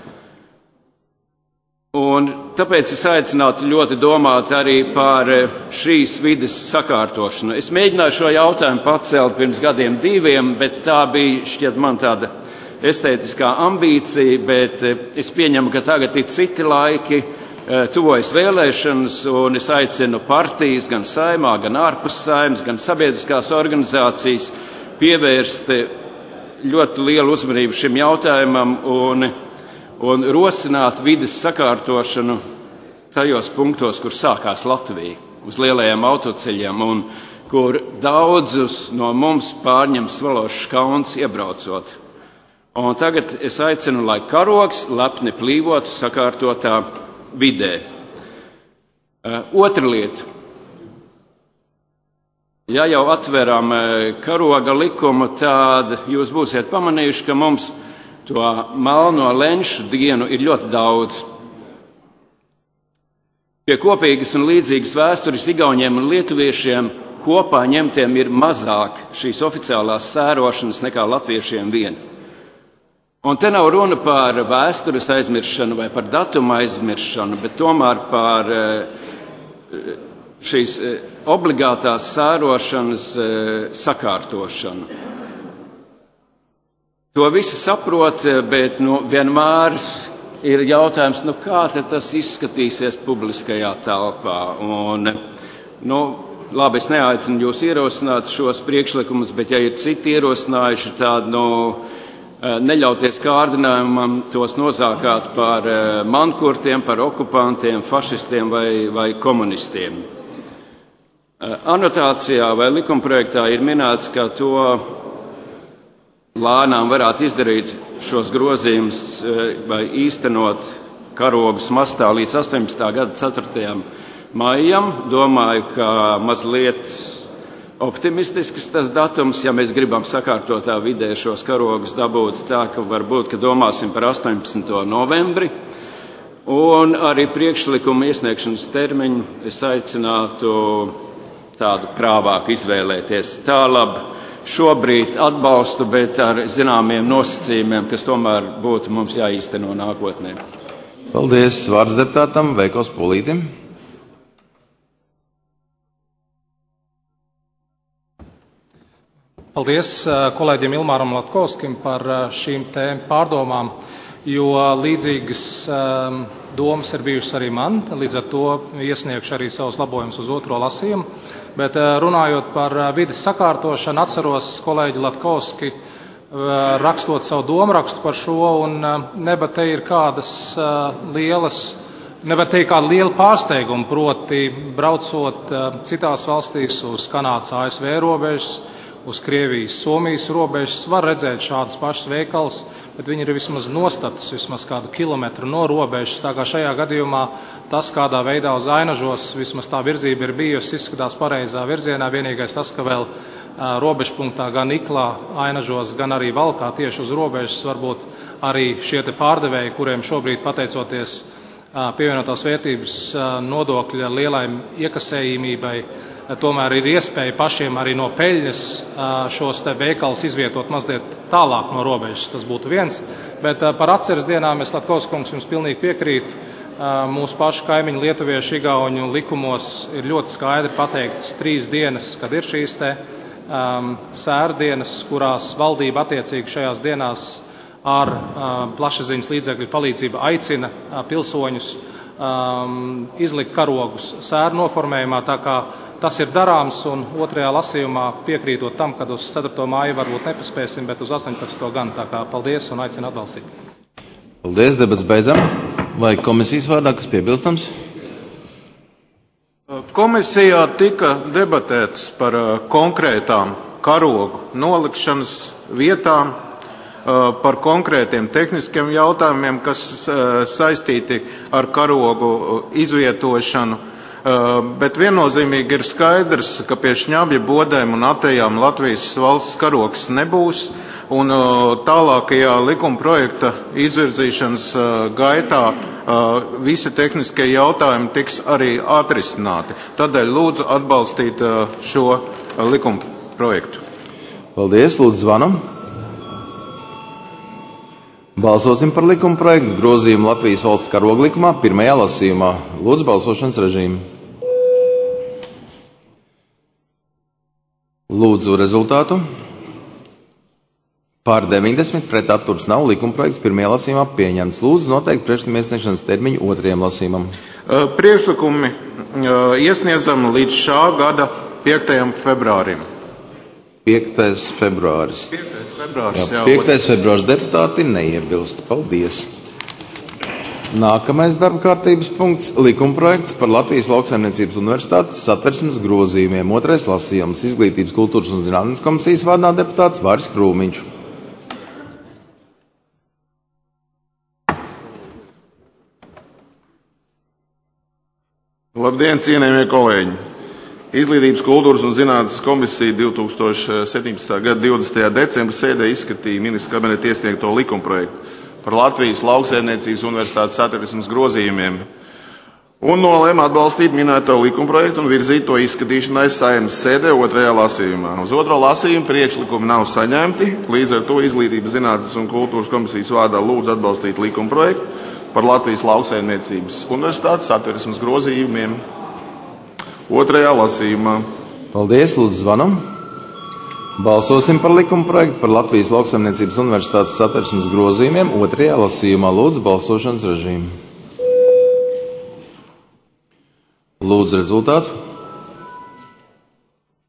Un tāpēc es aicinātu ļoti domāt arī par šīs vides sakārtošanu. Es mēģināju šo jautājumu pacelt pirms gadiem diviem, bet tā bija šķiet man tāda estētiskā ambīcija, bet es pieņemu, ka tagad ir citi laiki, tuvojas vēlēšanas, un es aicinu partijas gan saimā, gan ārpus saimas, gan sabiedriskās organizācijas pievērst ļoti lielu uzmanību šim jautājumam un, un rosināt vides sakārtošanu tajos punktos, kur sākās Latvija, uz lielajiem autoceļiem, un kur daudzus no mums pārņem svalošs kauns iebraucot. Un tagad es aicinu, lai karogs lepni plīvotu sakārtotā vidē. Uh, otra lieta. Ja jau atveram uh, karoga likumu, tad jūs būsiet pamanījuši, ka mums to melno lenšu dienu ir ļoti daudz. Pie kopīgas un līdzīgas vēstures igauņiem un lietuviešiem kopā ņemtiem ir mazāk šīs oficiālās sērošanas nekā latviešiem vien. Un te nav runa par vēstures aizmiršanu vai par datuma aizmiršanu, bet tomēr par šīs obligātās sērošanas sakārtošanu. To visi saprot, bet nu, vienmēr ir jautājums, nu, kā tad tas izskatīsies publiskajā telpā. Un Nu, labi, es neaicinu jūs ierosināt šos priekšlikumus, bet ja ir citi ierosinājuši tādu, nu, neļauties kārdinājumam tos nozākāt par mankurtiem, par okupantiem, fašistiem vai, vai komunistiem. Anotācijā vai likumprojektā ir minēts, ka to lēnām varētu izdarīt šos grozījumus vai īstenot karogus mastā līdz astoņpadsmitā gada ceturtajam maijam. Domāju, ka mazliet optimistisks tas datums, ja mēs gribam sakārtotā vidē šos karogus dabūt tā, ka varbūt, ka domāsim par astoņpadsmito novembri. Un arī priekšlikumu iesniegšanas termiņu es aicinātu tādu krāvāku izvēlēties. Tālāk šobrīd atbalstu, bet ar zināmiem nosacījumiem, kas tomēr būtu mums jāīsteno nākotnē. Paldies. Vārds deputātam Veikos Polītim. Paldies kolēģim Ilmāram Latkovskim par šīm te pārdomām, jo līdzīgas um, domas ir bijušas arī man, līdz ar to iesniegšu arī savus labojumus uz otro lasījumu. Bet runājot par vides sakārtošanu, atceros kolēģi Latkovski rakstot savu domrakstu par šo, un neba te ir kādas lielas, neba te ir kāda liela pārsteiguma, proti braucot citās valstīs uz Kanādas A S V robežas, uz Krievijas, Somijas robežas, var redzēt šādus pašus veikalus, bet viņi ir vismaz nostatus, vismaz kādu kilometru no robežas. Tā kā šajā gadījumā tas, kādā veidā uz Ainažos vismaz tā virzība ir bijusi, izskatās pareizā virzienā. Vienīgais tas, ka vēl uh, robežpunktā gan Iklā, Ainažos, gan arī Valkā tieši uz robežas varbūt arī šie te pārdevēji, kuriem šobrīd pateicoties uh, pievienotās vērtības uh, nodokļa lielai iekasējumībai, tomēr ir iespēja pašiem arī no peļņas šos te veikalus izvietot mazliet tālāk no robežas. Tas būtu viens. Bet par atceres dienām es, Latkovs kungs, jums pilnīgi piekrītu. Mūsu pašu kaimiņu lietuviešu igauņu likumos ir ļoti skaidri pateikts trīs dienas, kad ir šīs te um, sērdienas, kurās valdība attiecīgi šajās dienās ar uh, plašsaziņas līdzekļu palīdzību aicina uh, pilsoņus um, izlikt karogus sēru noformējumā. Tā kā tas ir darāms, un otrajā lasījumā piekrītot tam, kad uz ceturto māju varbūt nepaspēsim, bet uz astoņpadsmito gan. Tā kā paldies un aicinu atbalstīt. Paldies, debats beidzam. Vai komisijas vārdā kas piebilstams? Komisijā tika debatēts par konkrētām karogu nolikšanas vietām, par konkrētiem tehniskiem jautājumiem, kas saistīti ar karogu izvietošanu. Bet viennozīmīgi ir skaidrs, ka pie šņabja bodēm un atejām Latvijas valsts karogs nebūs, un tālākajā likuma projekta izvirzīšanas gaitā visi tehniskie jautājumi tiks arī atrisināti. Tādēļ lūdzu atbalstīt šo likuma projektu. Paldies, lūdzu zvanam. Balsosim par likuma projektu grozījumu Latvijas valsts karoga likumā pirmajā lasījumā. Lūdzu balsošanas režīmu. Lūdzu rezultātu. Pār deviņdesmit, pret atturas nav, likuma projekts pirmajā lasījumā pieņemts. Lūdzu noteikt priekšlikuma iesniegšanas termiņu otrajam lasījumam. Priekšlikumi iesniedzam līdz šā gada piektajam februārim. piektais februāris. piektais februāris, jā. jā piektais februāris deputāti neiebilst. Paldies. Nākamais darba kārtības punkts - likumprojekts par Latvijas Lauksaimniecības universitātes satversmes grozījumiem. Otrais lasījums - Izglītības, kultūras un zinātnes komisijas vārdā deputāts Vāris Krūmiņš. Labdien, cienījamie kolēģi! Izglītības, kultūras un zinātnes komisija divi tūkstoši septiņpadsmitā gada divdesmitajā decembra sēdē izskatīja ministra kabineta iesniegto likumprojektu par Latvijas Lauksaimniecības universitātes satversmes grozījumiem un nolēma atbalstīt minēto likumprojektu un virzīt to izskatīšanai Saeimas sēdē otrajā lasījumā. Uz otro lasījumu priekšlikumi nav saņemti, līdz ar to Izglītības, zinātnes un kultūras komisijas vārdā lūdzu atbalstīt likumprojektu par Latvijas Lauksaimniecības universitātes satversmes grozījumiem otrajā lasījumā. Paldies, lūdzu zvanam. Balsosim par likuma projektu par Latvijas Lauksaimniecības universitātes satversmes grozījumiem otrajā lasījumā. Lūdzu balsošanas režīmu. Lūdzu rezultātu.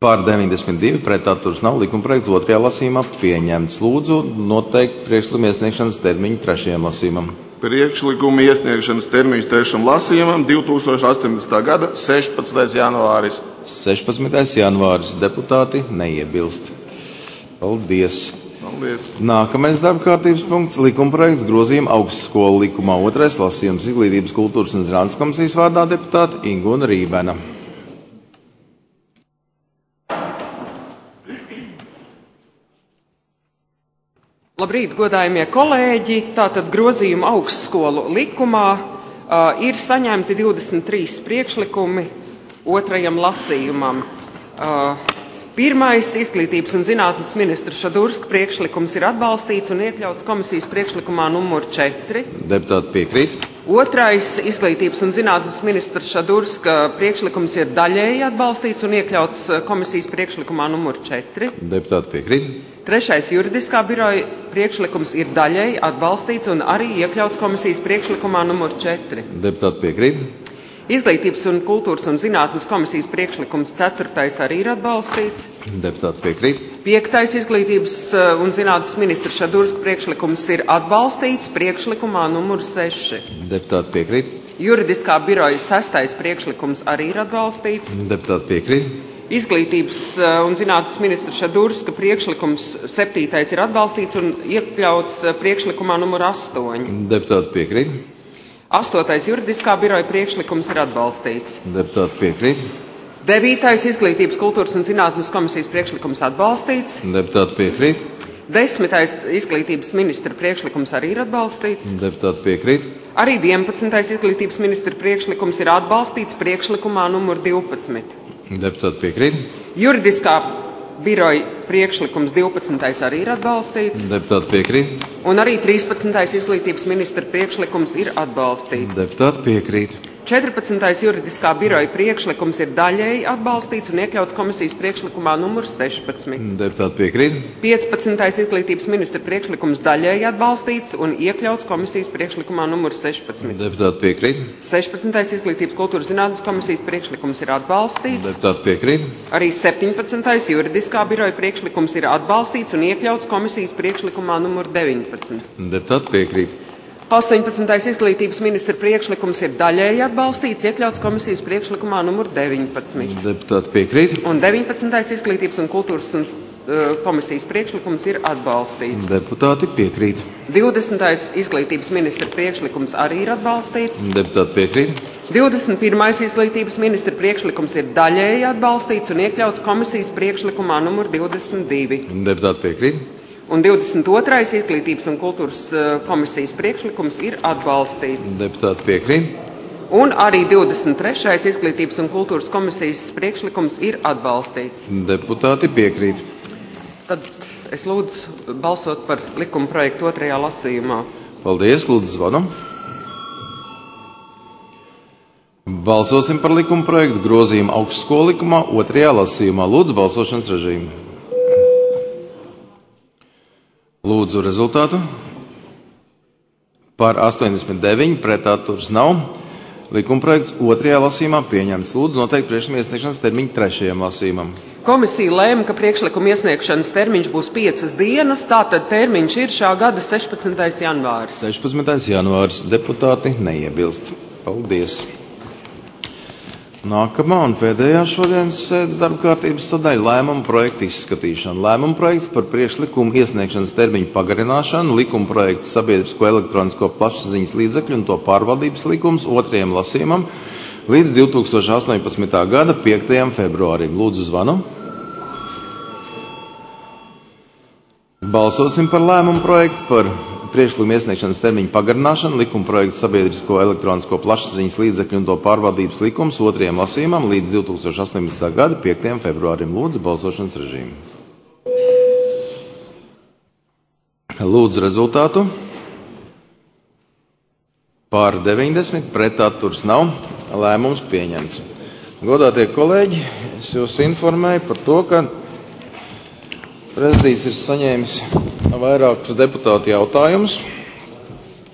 Par deviņdesmit divi, pret atturas nav, likumprojekts otrajā lasījumā pieņemts. Lūdzu noteikt priekšlikuma iesniegšanas termiņu trešajam lasījumam. Priekšlikuma iesniegšanas termiņš trešajam lasījumam divi tūkstoši astoņpadsmitā gada sešpadsmitais janvāris. sešpadsmitais janvāris. Deputāti neiebilst. Paldies. Paldies. Nākamais darba kārtības punkts - likumprojekts grozījuma augstskolu likumā. Otrais lasījums - Izglītības, kultūras un zinātnes komisijas vārdā deputāte Ingūna Rībena. Labrīt, godājumie kolēģi! Tātad grozījuma augstskolu likumā uh, ir saņemti divdesmit trīs priekšlikumi otrajam lasījumam. Uh, Pirmais Izglītības un zinātnes ministra Šadurska priekšlikums ir atbalstīts un iekļauts komisijas priekšlikumā numur četri. Deputāti piekrīt. Otrais Izglītības un zinātnes ministra Šadurska priekšlikums ir daļēji atbalstīts un iekļauts komisijas priekšlikumā numur četri. Deputāti piekrīt. Trešais juridiskā biroja priekšlikums ir daļēji atbalstīts un arī iekļauts komisijas priekšlikumā numur četri. Deputāti piekrīt. Izglītības un kultūras un zinātnes komisijas priekšlikums ceturtais arī ir atbalstīts. Deputāti piekrīt. Piektais Izglītības un zinātnes ministra Šadurska priekšlikums ir atbalstīts priekšlikumā numur seši. Deputāti piekrīt. Juridiskā biroja sestais priekšlikums arī ir atbalstīts. Deputāti piekrīt. Izglītības un zinātnes ministra Šadurska priekšlikums septītais ir atbalstīts un iekļauts priekšlikumā numur astoņi. Deputāti piekrīt. Astotais juridiskā biroja priekšlikums ir atbalstīts. Deputāti piekrīt. Devītais Izglītības, kultūras un zinātnes komisijas priekšlikums atbalstīts. Deputāti piekrīt. Desmitais Izglītības ministra priekšlikums arī ir atbalstīts. Deputāti piekrīt. Arī vienpadsmitais Izglītības ministra priekšlikums ir atbalstīts priekšlikumā numur divpadsmit. Deputāti piekrīt. Juridiskā biroja priekšlikums divpadsmitais arī ir atbalstīts. Deputāti piekrīt. Un arī trīspadsmitais Izglītības ministra priekšlikums ir atbalstīts. Deputāti piekrīt. četrpadsmitais juridiskā biroja priekšlikums ir daļēji atbalstīts un iekļauts komisijas priekšlikumā numur sešpadsmit. Deputāti piekrīt. piecpadsmitais Izglītības ministra priekšlikums daļēji atbalstīts un iekļauts komisijas priekšlikumā numur sešpadsmit. Deputāti piekrīt. sešpadsmitais Izglītības, kultūras zinātnes komisijas priekšlikums ir atbalstīts. Deputāti piekrīt. Arī septiņpadsmitais juridiskā biroja priekšlikums ir atbalstīts un iekļauts komisijas priekšlikumā numur deviņpadsmit. Deputāti piekrīt. astoņpadsmitais Izglītības ministra priekšlikums ir daļēji atbalstīts, iekļauts komisijas priekšlikumā numur deviņpadsmit. Deputāti piekrīt. Un deviņpadsmitais Izglītības un kultūras un, uh, komisijas priekšlikums ir atbalstīts. Deputāti piekrīt. divdesmitais Izglītības ministra priekšlikums arī ir atbalstīts. Deputāti piekrīt. divdesmit pirmais Izglītības ministra priekšlikums ir daļēji atbalstīts un iekļauts komisijas priekšlikumā numur divdesmit divi. Deputāti piekrīt. Un divdesmit otrais Izglītības un kultūras komisijas priekšlikums ir atbalstīts. Deputāti piekrīt. Un arī divdesmit trešais Izglītības un kultūras komisijas priekšlikums ir atbalstīts. Deputāti piekrīt. Tad es lūdzu balsot par likuma projektu otrajā lasījumā. Paldies, lūdzu zvanu. Balsosim par likuma projektu grozījumu augstskolu likumā otrajā lasījumā. Lūdzu balsošanas režīmu. Lūdzu rezultātu. Par astoņdesmit deviņi, pret atturas nav. Likumprojekts otrajā lasījumā pieņemts. Lūdzu noteikt priekšlikuma iesniegšanas termiņu trešajam lasījumam. Komisija lēma, ka priekšlikuma iesniegšanas termiņš būs piecas dienas, tātad termiņš ir šā gada sešpadsmitais janvāris. sešpadsmitais janvāris. Deputāti neiebilst. Paldies. Nākamā un pēdējā šodienas sēdes darba kārtības sadaļa - lēmuma projekta izskatīšana. Lēmuma projekts par priekšlikumu iesniegšanas termiņu pagarināšanu, likuma projekts sabiedrisko elektronisko plašsaziņas līdzekļu un to pārvaldības likums otrajam lasījumam līdz divi tūkstoši astoņpadsmitā gada piektajam februārim. Lūdzu zvanu. Balsosim par lēmumu projektu par priekšlikuma iesniegšanas termiņu pagarināšanu, likuma projekts sabiedrisko elektronisko plašsaziņas līdzekļu un to pārvaldības likums otrajam lasījumam līdz divi tūkstoši astoņpadsmitā gada piektajam februārim. Lūdzu balsošanas režīmu. Lūdzu rezultātu. Pār deviņdesmit, pret atturas nav. Lēmums pieņemts. Godātie kolēģi, es jūs informēju par to, ka prezidijs ir saņēmis vairākus deputātu jautājumus,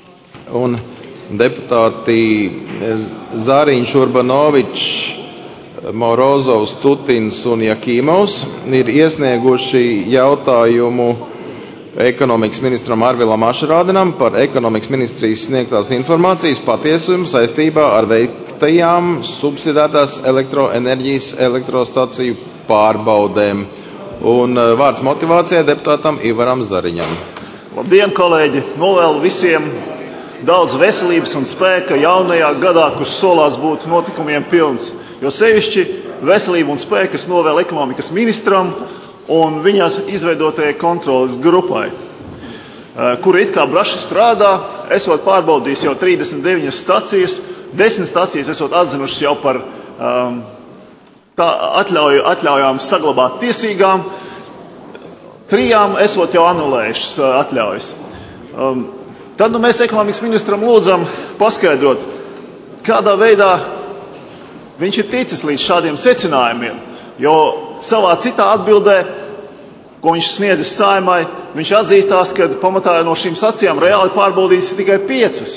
un deputāti Zāriņš, Urbanovičs, Morozovs, Tutins un Jakīmovs ir iesnieguši jautājumu ekonomikas ministram Arvilam Ašarādinam par ekonomikas ministrijas sniegtās informācijas patiesumu saistībā ar veiktajām subsidētās elektroenerģijas elektrostaciju pārbaudēm. Un vārds motivācijai deputātam Ivaram Zariņam. Labdien, kolēģi! Novēlu visiem daudz veselības un spēka jaunajā gadā, kurš solās būt notikumiem pilns. Jo sevišķi veselību un spēku es novēlu ekonomikas ministram un viņa izveidotajai kontroles grupai, kura it kā braši strādā, esot pārbaudījis jau trīsdesmit deviņas stacijas, desmit stacijas esot atzinušas jau par um, tā atļauju, atļaujām saglabāt tiesīgām, trijām esot jau anulējušas atļaujas. Um, tad nu, mēs ekonomikas ministram lūdzam paskaidrot, kādā veidā viņš ir ticis līdz šādiem secinājumiem, jo savā citā atbildē, ko viņš sniedzis Saeimai, viņš atzīstās, ka pamatā no šīm stacijām reāli pārbaudītas tikai piecas.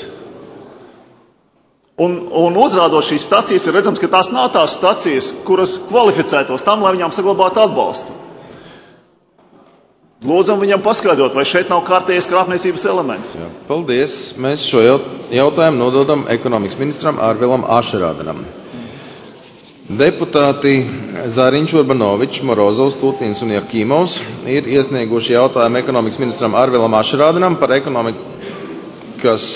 Un, un uzrādot šīs stacijas, ir redzams, ka tās nav tās stacijas, kuras kvalificētos tam, lai viņām saglabātu atbalstu. Lūdzam viņam paskaidrot, vai šeit nav kārtējies krāpniecības elements. Jā, paldies. Mēs šo jautājumu nododam ekonomikas ministram Arvilam Ašarādinam. Deputāti Zariņš, Urbanovičs, Morozovs, Tutins un Jakīmovs ir iesnieguši jautājumu ekonomikas ministram Arvilam Ašarādinam par ekonomikas,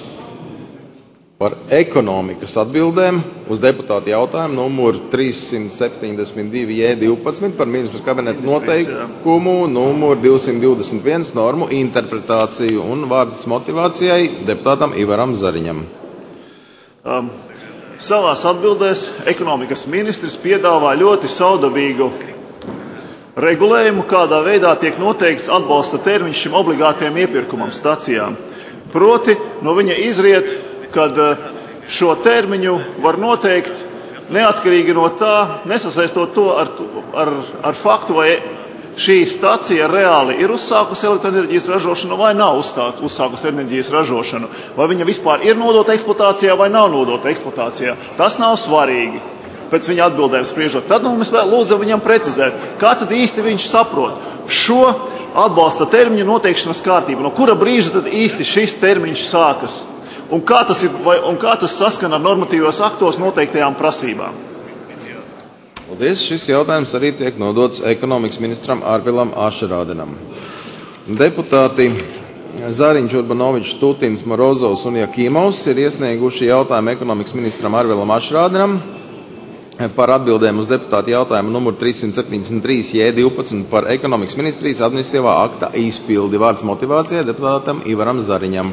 par ekonomikas atbildēm uz deputātu jautājumu numur trīssimt septiņdesmit divi J divpadsmit par ministra kabineta noteikumu numur divsimt divdesmit viens normu interpretāciju un vārdas motivācijai deputātam Ivaram Zariņam. Um. Savās atbildēs ekonomikas ministrs piedāvā ļoti saudabīgu regulējumu, kādā veidā tiek noteikts atbalsta termiņš šim obligātiem iepirkumam stacijām. Proti, no viņa izriet, kad šo termiņu var noteikt neatkarīgi no tā, nesasaistot to ar, ar, ar faktu, vai šī stacija reāli ir uzsākusi elektroenerģijas ražošanu vai nav uzsākusi enerģijas ražošanu, vai viņa vispār ir nodota eksploatācijā vai nav nodota eksploatācijā. Tas nav svarīgi, pēc viņa atbildēm spriežot. Tad nu, mēs vēl lūdzam viņam precizēt, kā tad īsti viņš saprot šo atbalsta termiņu noteikšanas kārtību, no kura brīža tad īsti šis termiņš sākas, un kā tas, ir, vai, un kā tas saskana ar normatīvos aktos noteiktajām prasībām. Paldies. Šis jautājums arī tiek nodots ekonomikas ministram Arvilam Ašarādinam. Deputāti Zariņš, Urbanovičs, Tutins, Morozovs un Jakīmovs ir iesnieguši jautājumu ekonomikas ministram Arvilam Ašarādinam par atbildēm uz deputātu jautājumu numur trīssimt septiņdesmit trīs J divpadsmit par ekonomikas ministrijas administratīvā akta izpildi. Vārds motivācijai deputātam Ivaram Zariņam.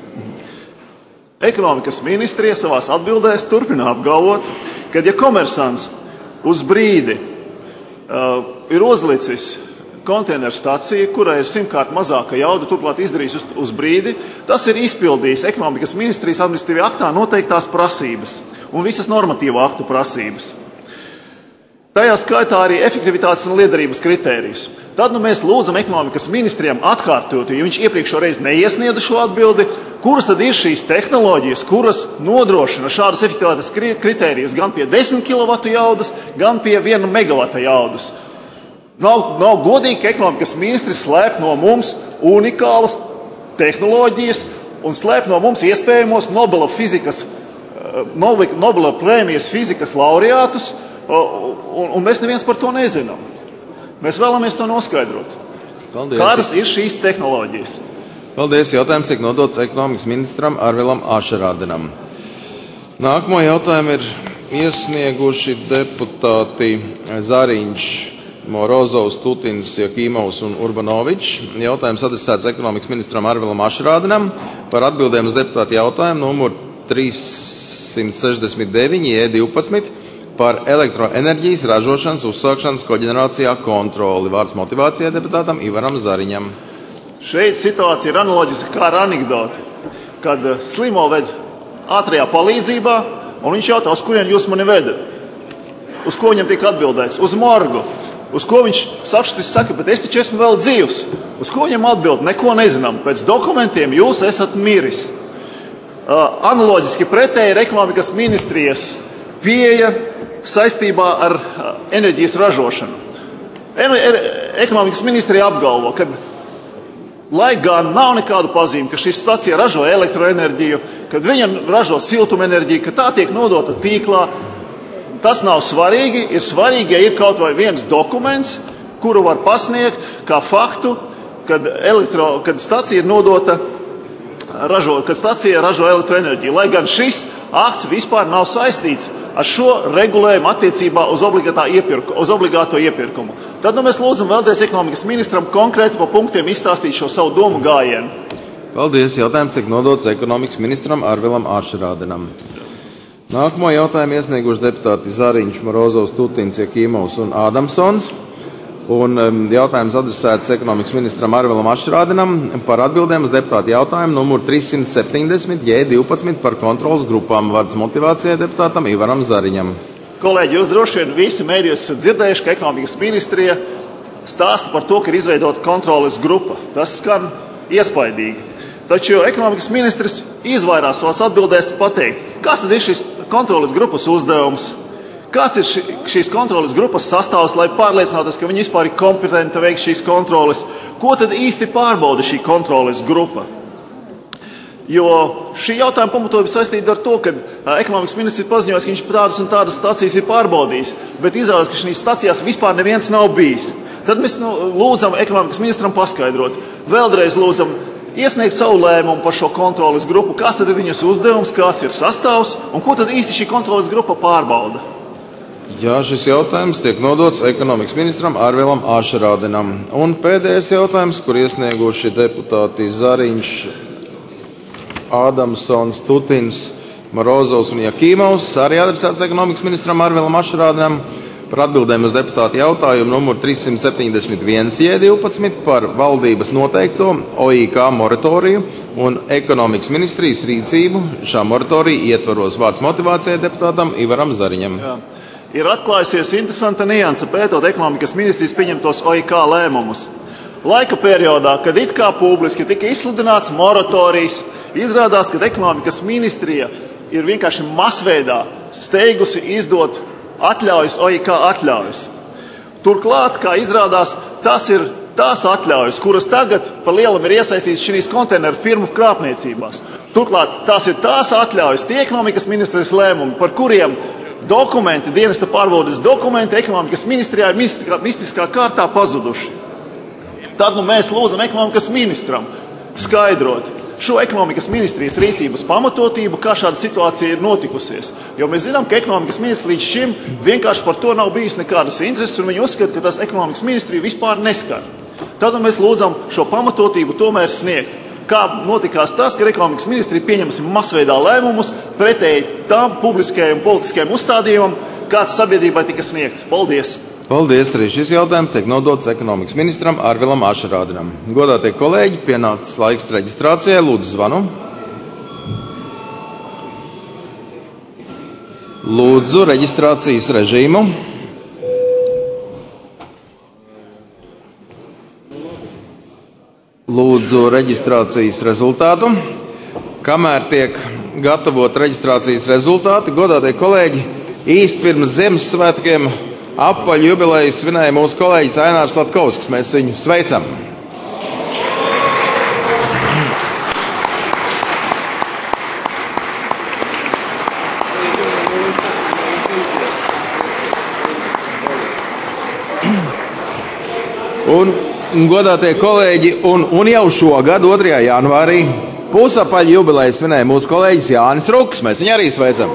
Ekonomikas ministrija savās atbildēs turpina apgalvot, ka ja komersants uz brīdi uh, ir uzlicis konteineru staciju, kurai ir simtkārt mazāka jauda, turklāt izdarījis uz, uz brīdi, tas ir izpildījis ekonomikas ministrijas administratīvajā aktā noteiktās prasības un visas normatīvo aktu prasības. Tajā skaitā arī efektivitātes un liederības kritērijus. Tad nu, mēs lūdzam ekonomikas ministriem atkārtot, jo viņš iepriekšo reizi neiesniedza šo atbildi, kuras tad ir šīs tehnoloģijas, kuras nodrošina šādas efektivitātes kritērijus gan pie desmit kilovatu jaudas, gan pie viena megavata jaudas. Nav, nav godīgi, ka ekonomikas ministrs slēp no mums unikālas tehnoloģijas un slēp no mums iespējamos Nobela fizikas, Nobela prēmijas fizikas laureātus, un, un mēs neviens par to nezinām. Mēs vēlamies to noskaidrot. Paldies. Kādas ir šīs tehnoloģijas? Paldies. Jautājums tiek nodots ekonomikas ministram Arvilam Ašarādinam. Nākamo jautājumu ir iesnieguši deputāti Zariņš, Morozovs, Tutins, Jakīmovs un Urbanovičs. Jautājums adresēts ekonomikas ministram Arvilam Ašarādinam par atbildēm uz deputātu jautājumu numur trīssimt sešdesmit deviņi J divpadsmit par elektroenerģijas ražošanas uzsākšanas koģenerācijā kontroli. Vārds motivācijai deputātam Ivaram Zariņam. Šeit situācija ir analoģiska kā ar anekdoti, kad slimo ved ātrajā palīdzībā, un viņš jautā, uz kurien jūs mani vedat? Uz ko viņam tiek atbildēts? Uz morgu. Uz ko viņš sakštis saka, bet es taču esmu vēl dzīvs. Uz ko viņam atbild? Neko nezinām. Pēc dokumentiem jūs esat miris. Uh, analoģiski pretēji ir ekonomikas ministrijas pieeja saistībā ar enerģijas ražošanu. Ekonomikas ministrija apgalvo, ka, lai gan nav nekādu pazīmi, ka šī stacija ražo elektroenerģiju, kad viņa ražo siltumenerģiju, ka tā tiek nodota tīklā, tas nav svarīgi. Ir svarīgi, ja ir kaut vai viens dokuments, kuru var pasniegt kā faktu, kad, elektro, kad stacija ir nodota, ražo, kad stacija ražo elektroenerģiju. Lai gan šis akts vispār nav saistīts ar šo regulējumu attiecībā uz, iepirku, uz obligāto iepirkumu. Tad nu, mēs lūdzam vēlreiz ekonomikas ministram konkrēti pa punktiem izstāstīt šo savu domu gājienu. Paldies. Jautājums tiek nodots ekonomikas ministram Arvilam Ašrādenam. Nākamo jautājumu iesnieguši deputāti Zariņš, Morozovs, Tutins, Jakīmovs un Ādamsons. Un jautājums adresēts ekonomikas ministram Arvilam Ašrādenam par atbildēm uz deputātu jautājumu numur trīs simt septiņdesmit J divpadsmit par kontrolas grupām. Vārds motivācijai deputātam Ivaram Zariņam. Kolēģi, jūs droši vien visi mēdījos esat dzirdējuši, ka ekonomikas ministrija stāsta par to, ka ir izveidota kontroles grupa. Tas skan iespaidīgi. Taču ekonomikas ministrs izvairās savās atbildēs pateikt, kas tad ir šis kontroles grupas uzdevums, kāds ir šīs kontroles grupas sastāvs, lai pārliecinātos, ka viņi vispār ir kompetenti veikt šīs kontroles, ko tad īsti pārbauda šī kontroles grupa. Jo šī jautājuma pamatojums saistīta ar to, ka ekonomikas ministrs ir paziņojis, ka viņš tādas un tādas stacijas ir pārbaudījis, bet izrādās, ka šīs stacijās vispār neviens nav bijis. Tad mēs nu, lūdzam ekonomikas ministram paskaidrot. Vēlreiz lūdzam iesniegt savu lēmumu par šo kontroles grupu, kas tad ir viņas uzdevums, kāds ir sastāvs un ko tad īsti šī kontroles grupa pārbauda. Jā, šis jautājums tiek nodots ekonomikas ministram Arvilam Ašrādenam. Un pēdējais jautājums, kur iesnieguši deputāti Zariņš, Ādamsons, Tutins, Morozovs un Jakīmovs, arī adresēts ekonomikas ministram Arvilam Ašrādenam par atbildēm uz deputātu jautājumu numur trīs simt septiņdesmit viens J divpadsmit par valdības noteikto O I K moratoriju un ekonomikas ministrijas rīcību šā moratorija ietvaros. Vārds motivācijai deputātam Ivaram Zariņam. Jā. Ir atklājusies interesanta nianse pētot ekonomikas ministrijas pieņemtos O I K lēmumus. Laika periodā, kad it kā publiski tika izsludināts moratorijas, izrādās, ka ekonomikas ministrija ir vienkārši masveidā steigusi izdot atļaujas, O I K atļaujas. Turklāt, kā izrādās, tas ir tās atļaujas, kuras tagad pa lielam ir iesaistītas šīs konteineru firmu krāpniecībās. Turklāt, tās ir tās atļaujas, tie ekonomikas ministrijas lēmumi, par kuriem dokumenti, dienesta pārbaudes dokumenti ekonomikas ministrijā ir mistiskā, mistiskā kārtā pazuduši. Tad nu, mēs lūdzam ekonomikas ministram skaidrot šo ekonomikas ministrijas rīcības pamatotību, kā šāda situācija ir notikusies. Jo mēs zinām, ka ekonomikas ministrs līdz šim vienkārši par to nav bijis nekādas intereses, un viņi uzskata, ka tas ekonomikas ministriju vispār neskar. Tad nu, mēs lūdzam šo pamatotību tomēr sniegt. Kā notikās tas, ka ekonomikas ministrija pieņems masveidā lēmumus pretēji tām publiskajiem un politiskajiem uzstādījumam, kāds sabiedrībai tika sniegts. Paldies! Paldies! Arī šis jautājums tiek nodots ekonomikas ministram Arvilam Ašrādenam. Godātie kolēģi, pienācis laiks reģistrācijai. Lūdzu zvanu. Lūdzu reģistrācijas režīmu. Lūdzu reģistrācijas rezultātu. Kamēr tiek gatavot reģistrācijas rezultāti, godātie kolēģi, īsti pirms Ziemassvētkiem apaļu jubileju svinēja mūsu kolēģis Ainārs Latkovskis. Mēs viņu sveicam. Un godātie kolēģi, un, un jau šogad, otrajā janvārī, pusapaļu jubileju svinēja mūsu kolēģis Jānis Ruks. Mēs viņu arī sveicam.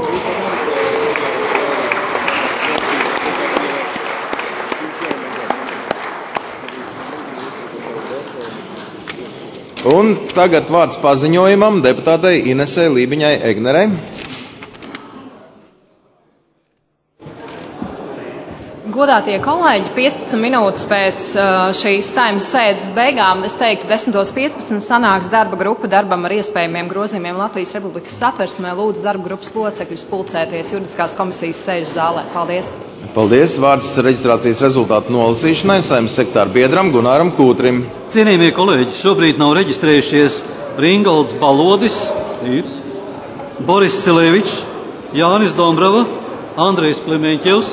Un tagad vārds paziņojumam deputātei Inesei Lībiņai Egnerei. Godātie kolēģi, piecpadsmit minūtes pēc šīs Saeimas sēdes beigām, es teiktu, desmit piecpadsmit sanāks darba grupa darbam ar iespējamiem grozījumiem Latvijas Republikas Satversmē. Lūdzu darba grupas locekļus pulcēties juridiskās komisijas sēžu zālē. Paldies! Paldies! Vārds reģistrācijas rezultātu nolasīšanai Saeimas sekretāra biedram Gunāram Kūtrim. Cienījamie kolēģi, šobrīd nav reģistrējušies Ringolds Balodis, ir, Boris Cilevičs, Jānis Dombrava, Andrejs Klimeņķevs,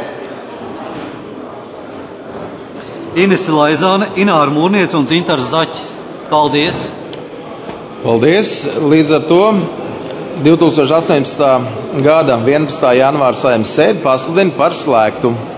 Inese Laizāne, Ināra Mūrniece un Dzintars Zaķis. Paldies! Paldies! Līdz ar to divtūkstoš astoņpadsmitā gada vienpadsmitā janvāra Saeimas sēdi pasludina par slēgtu.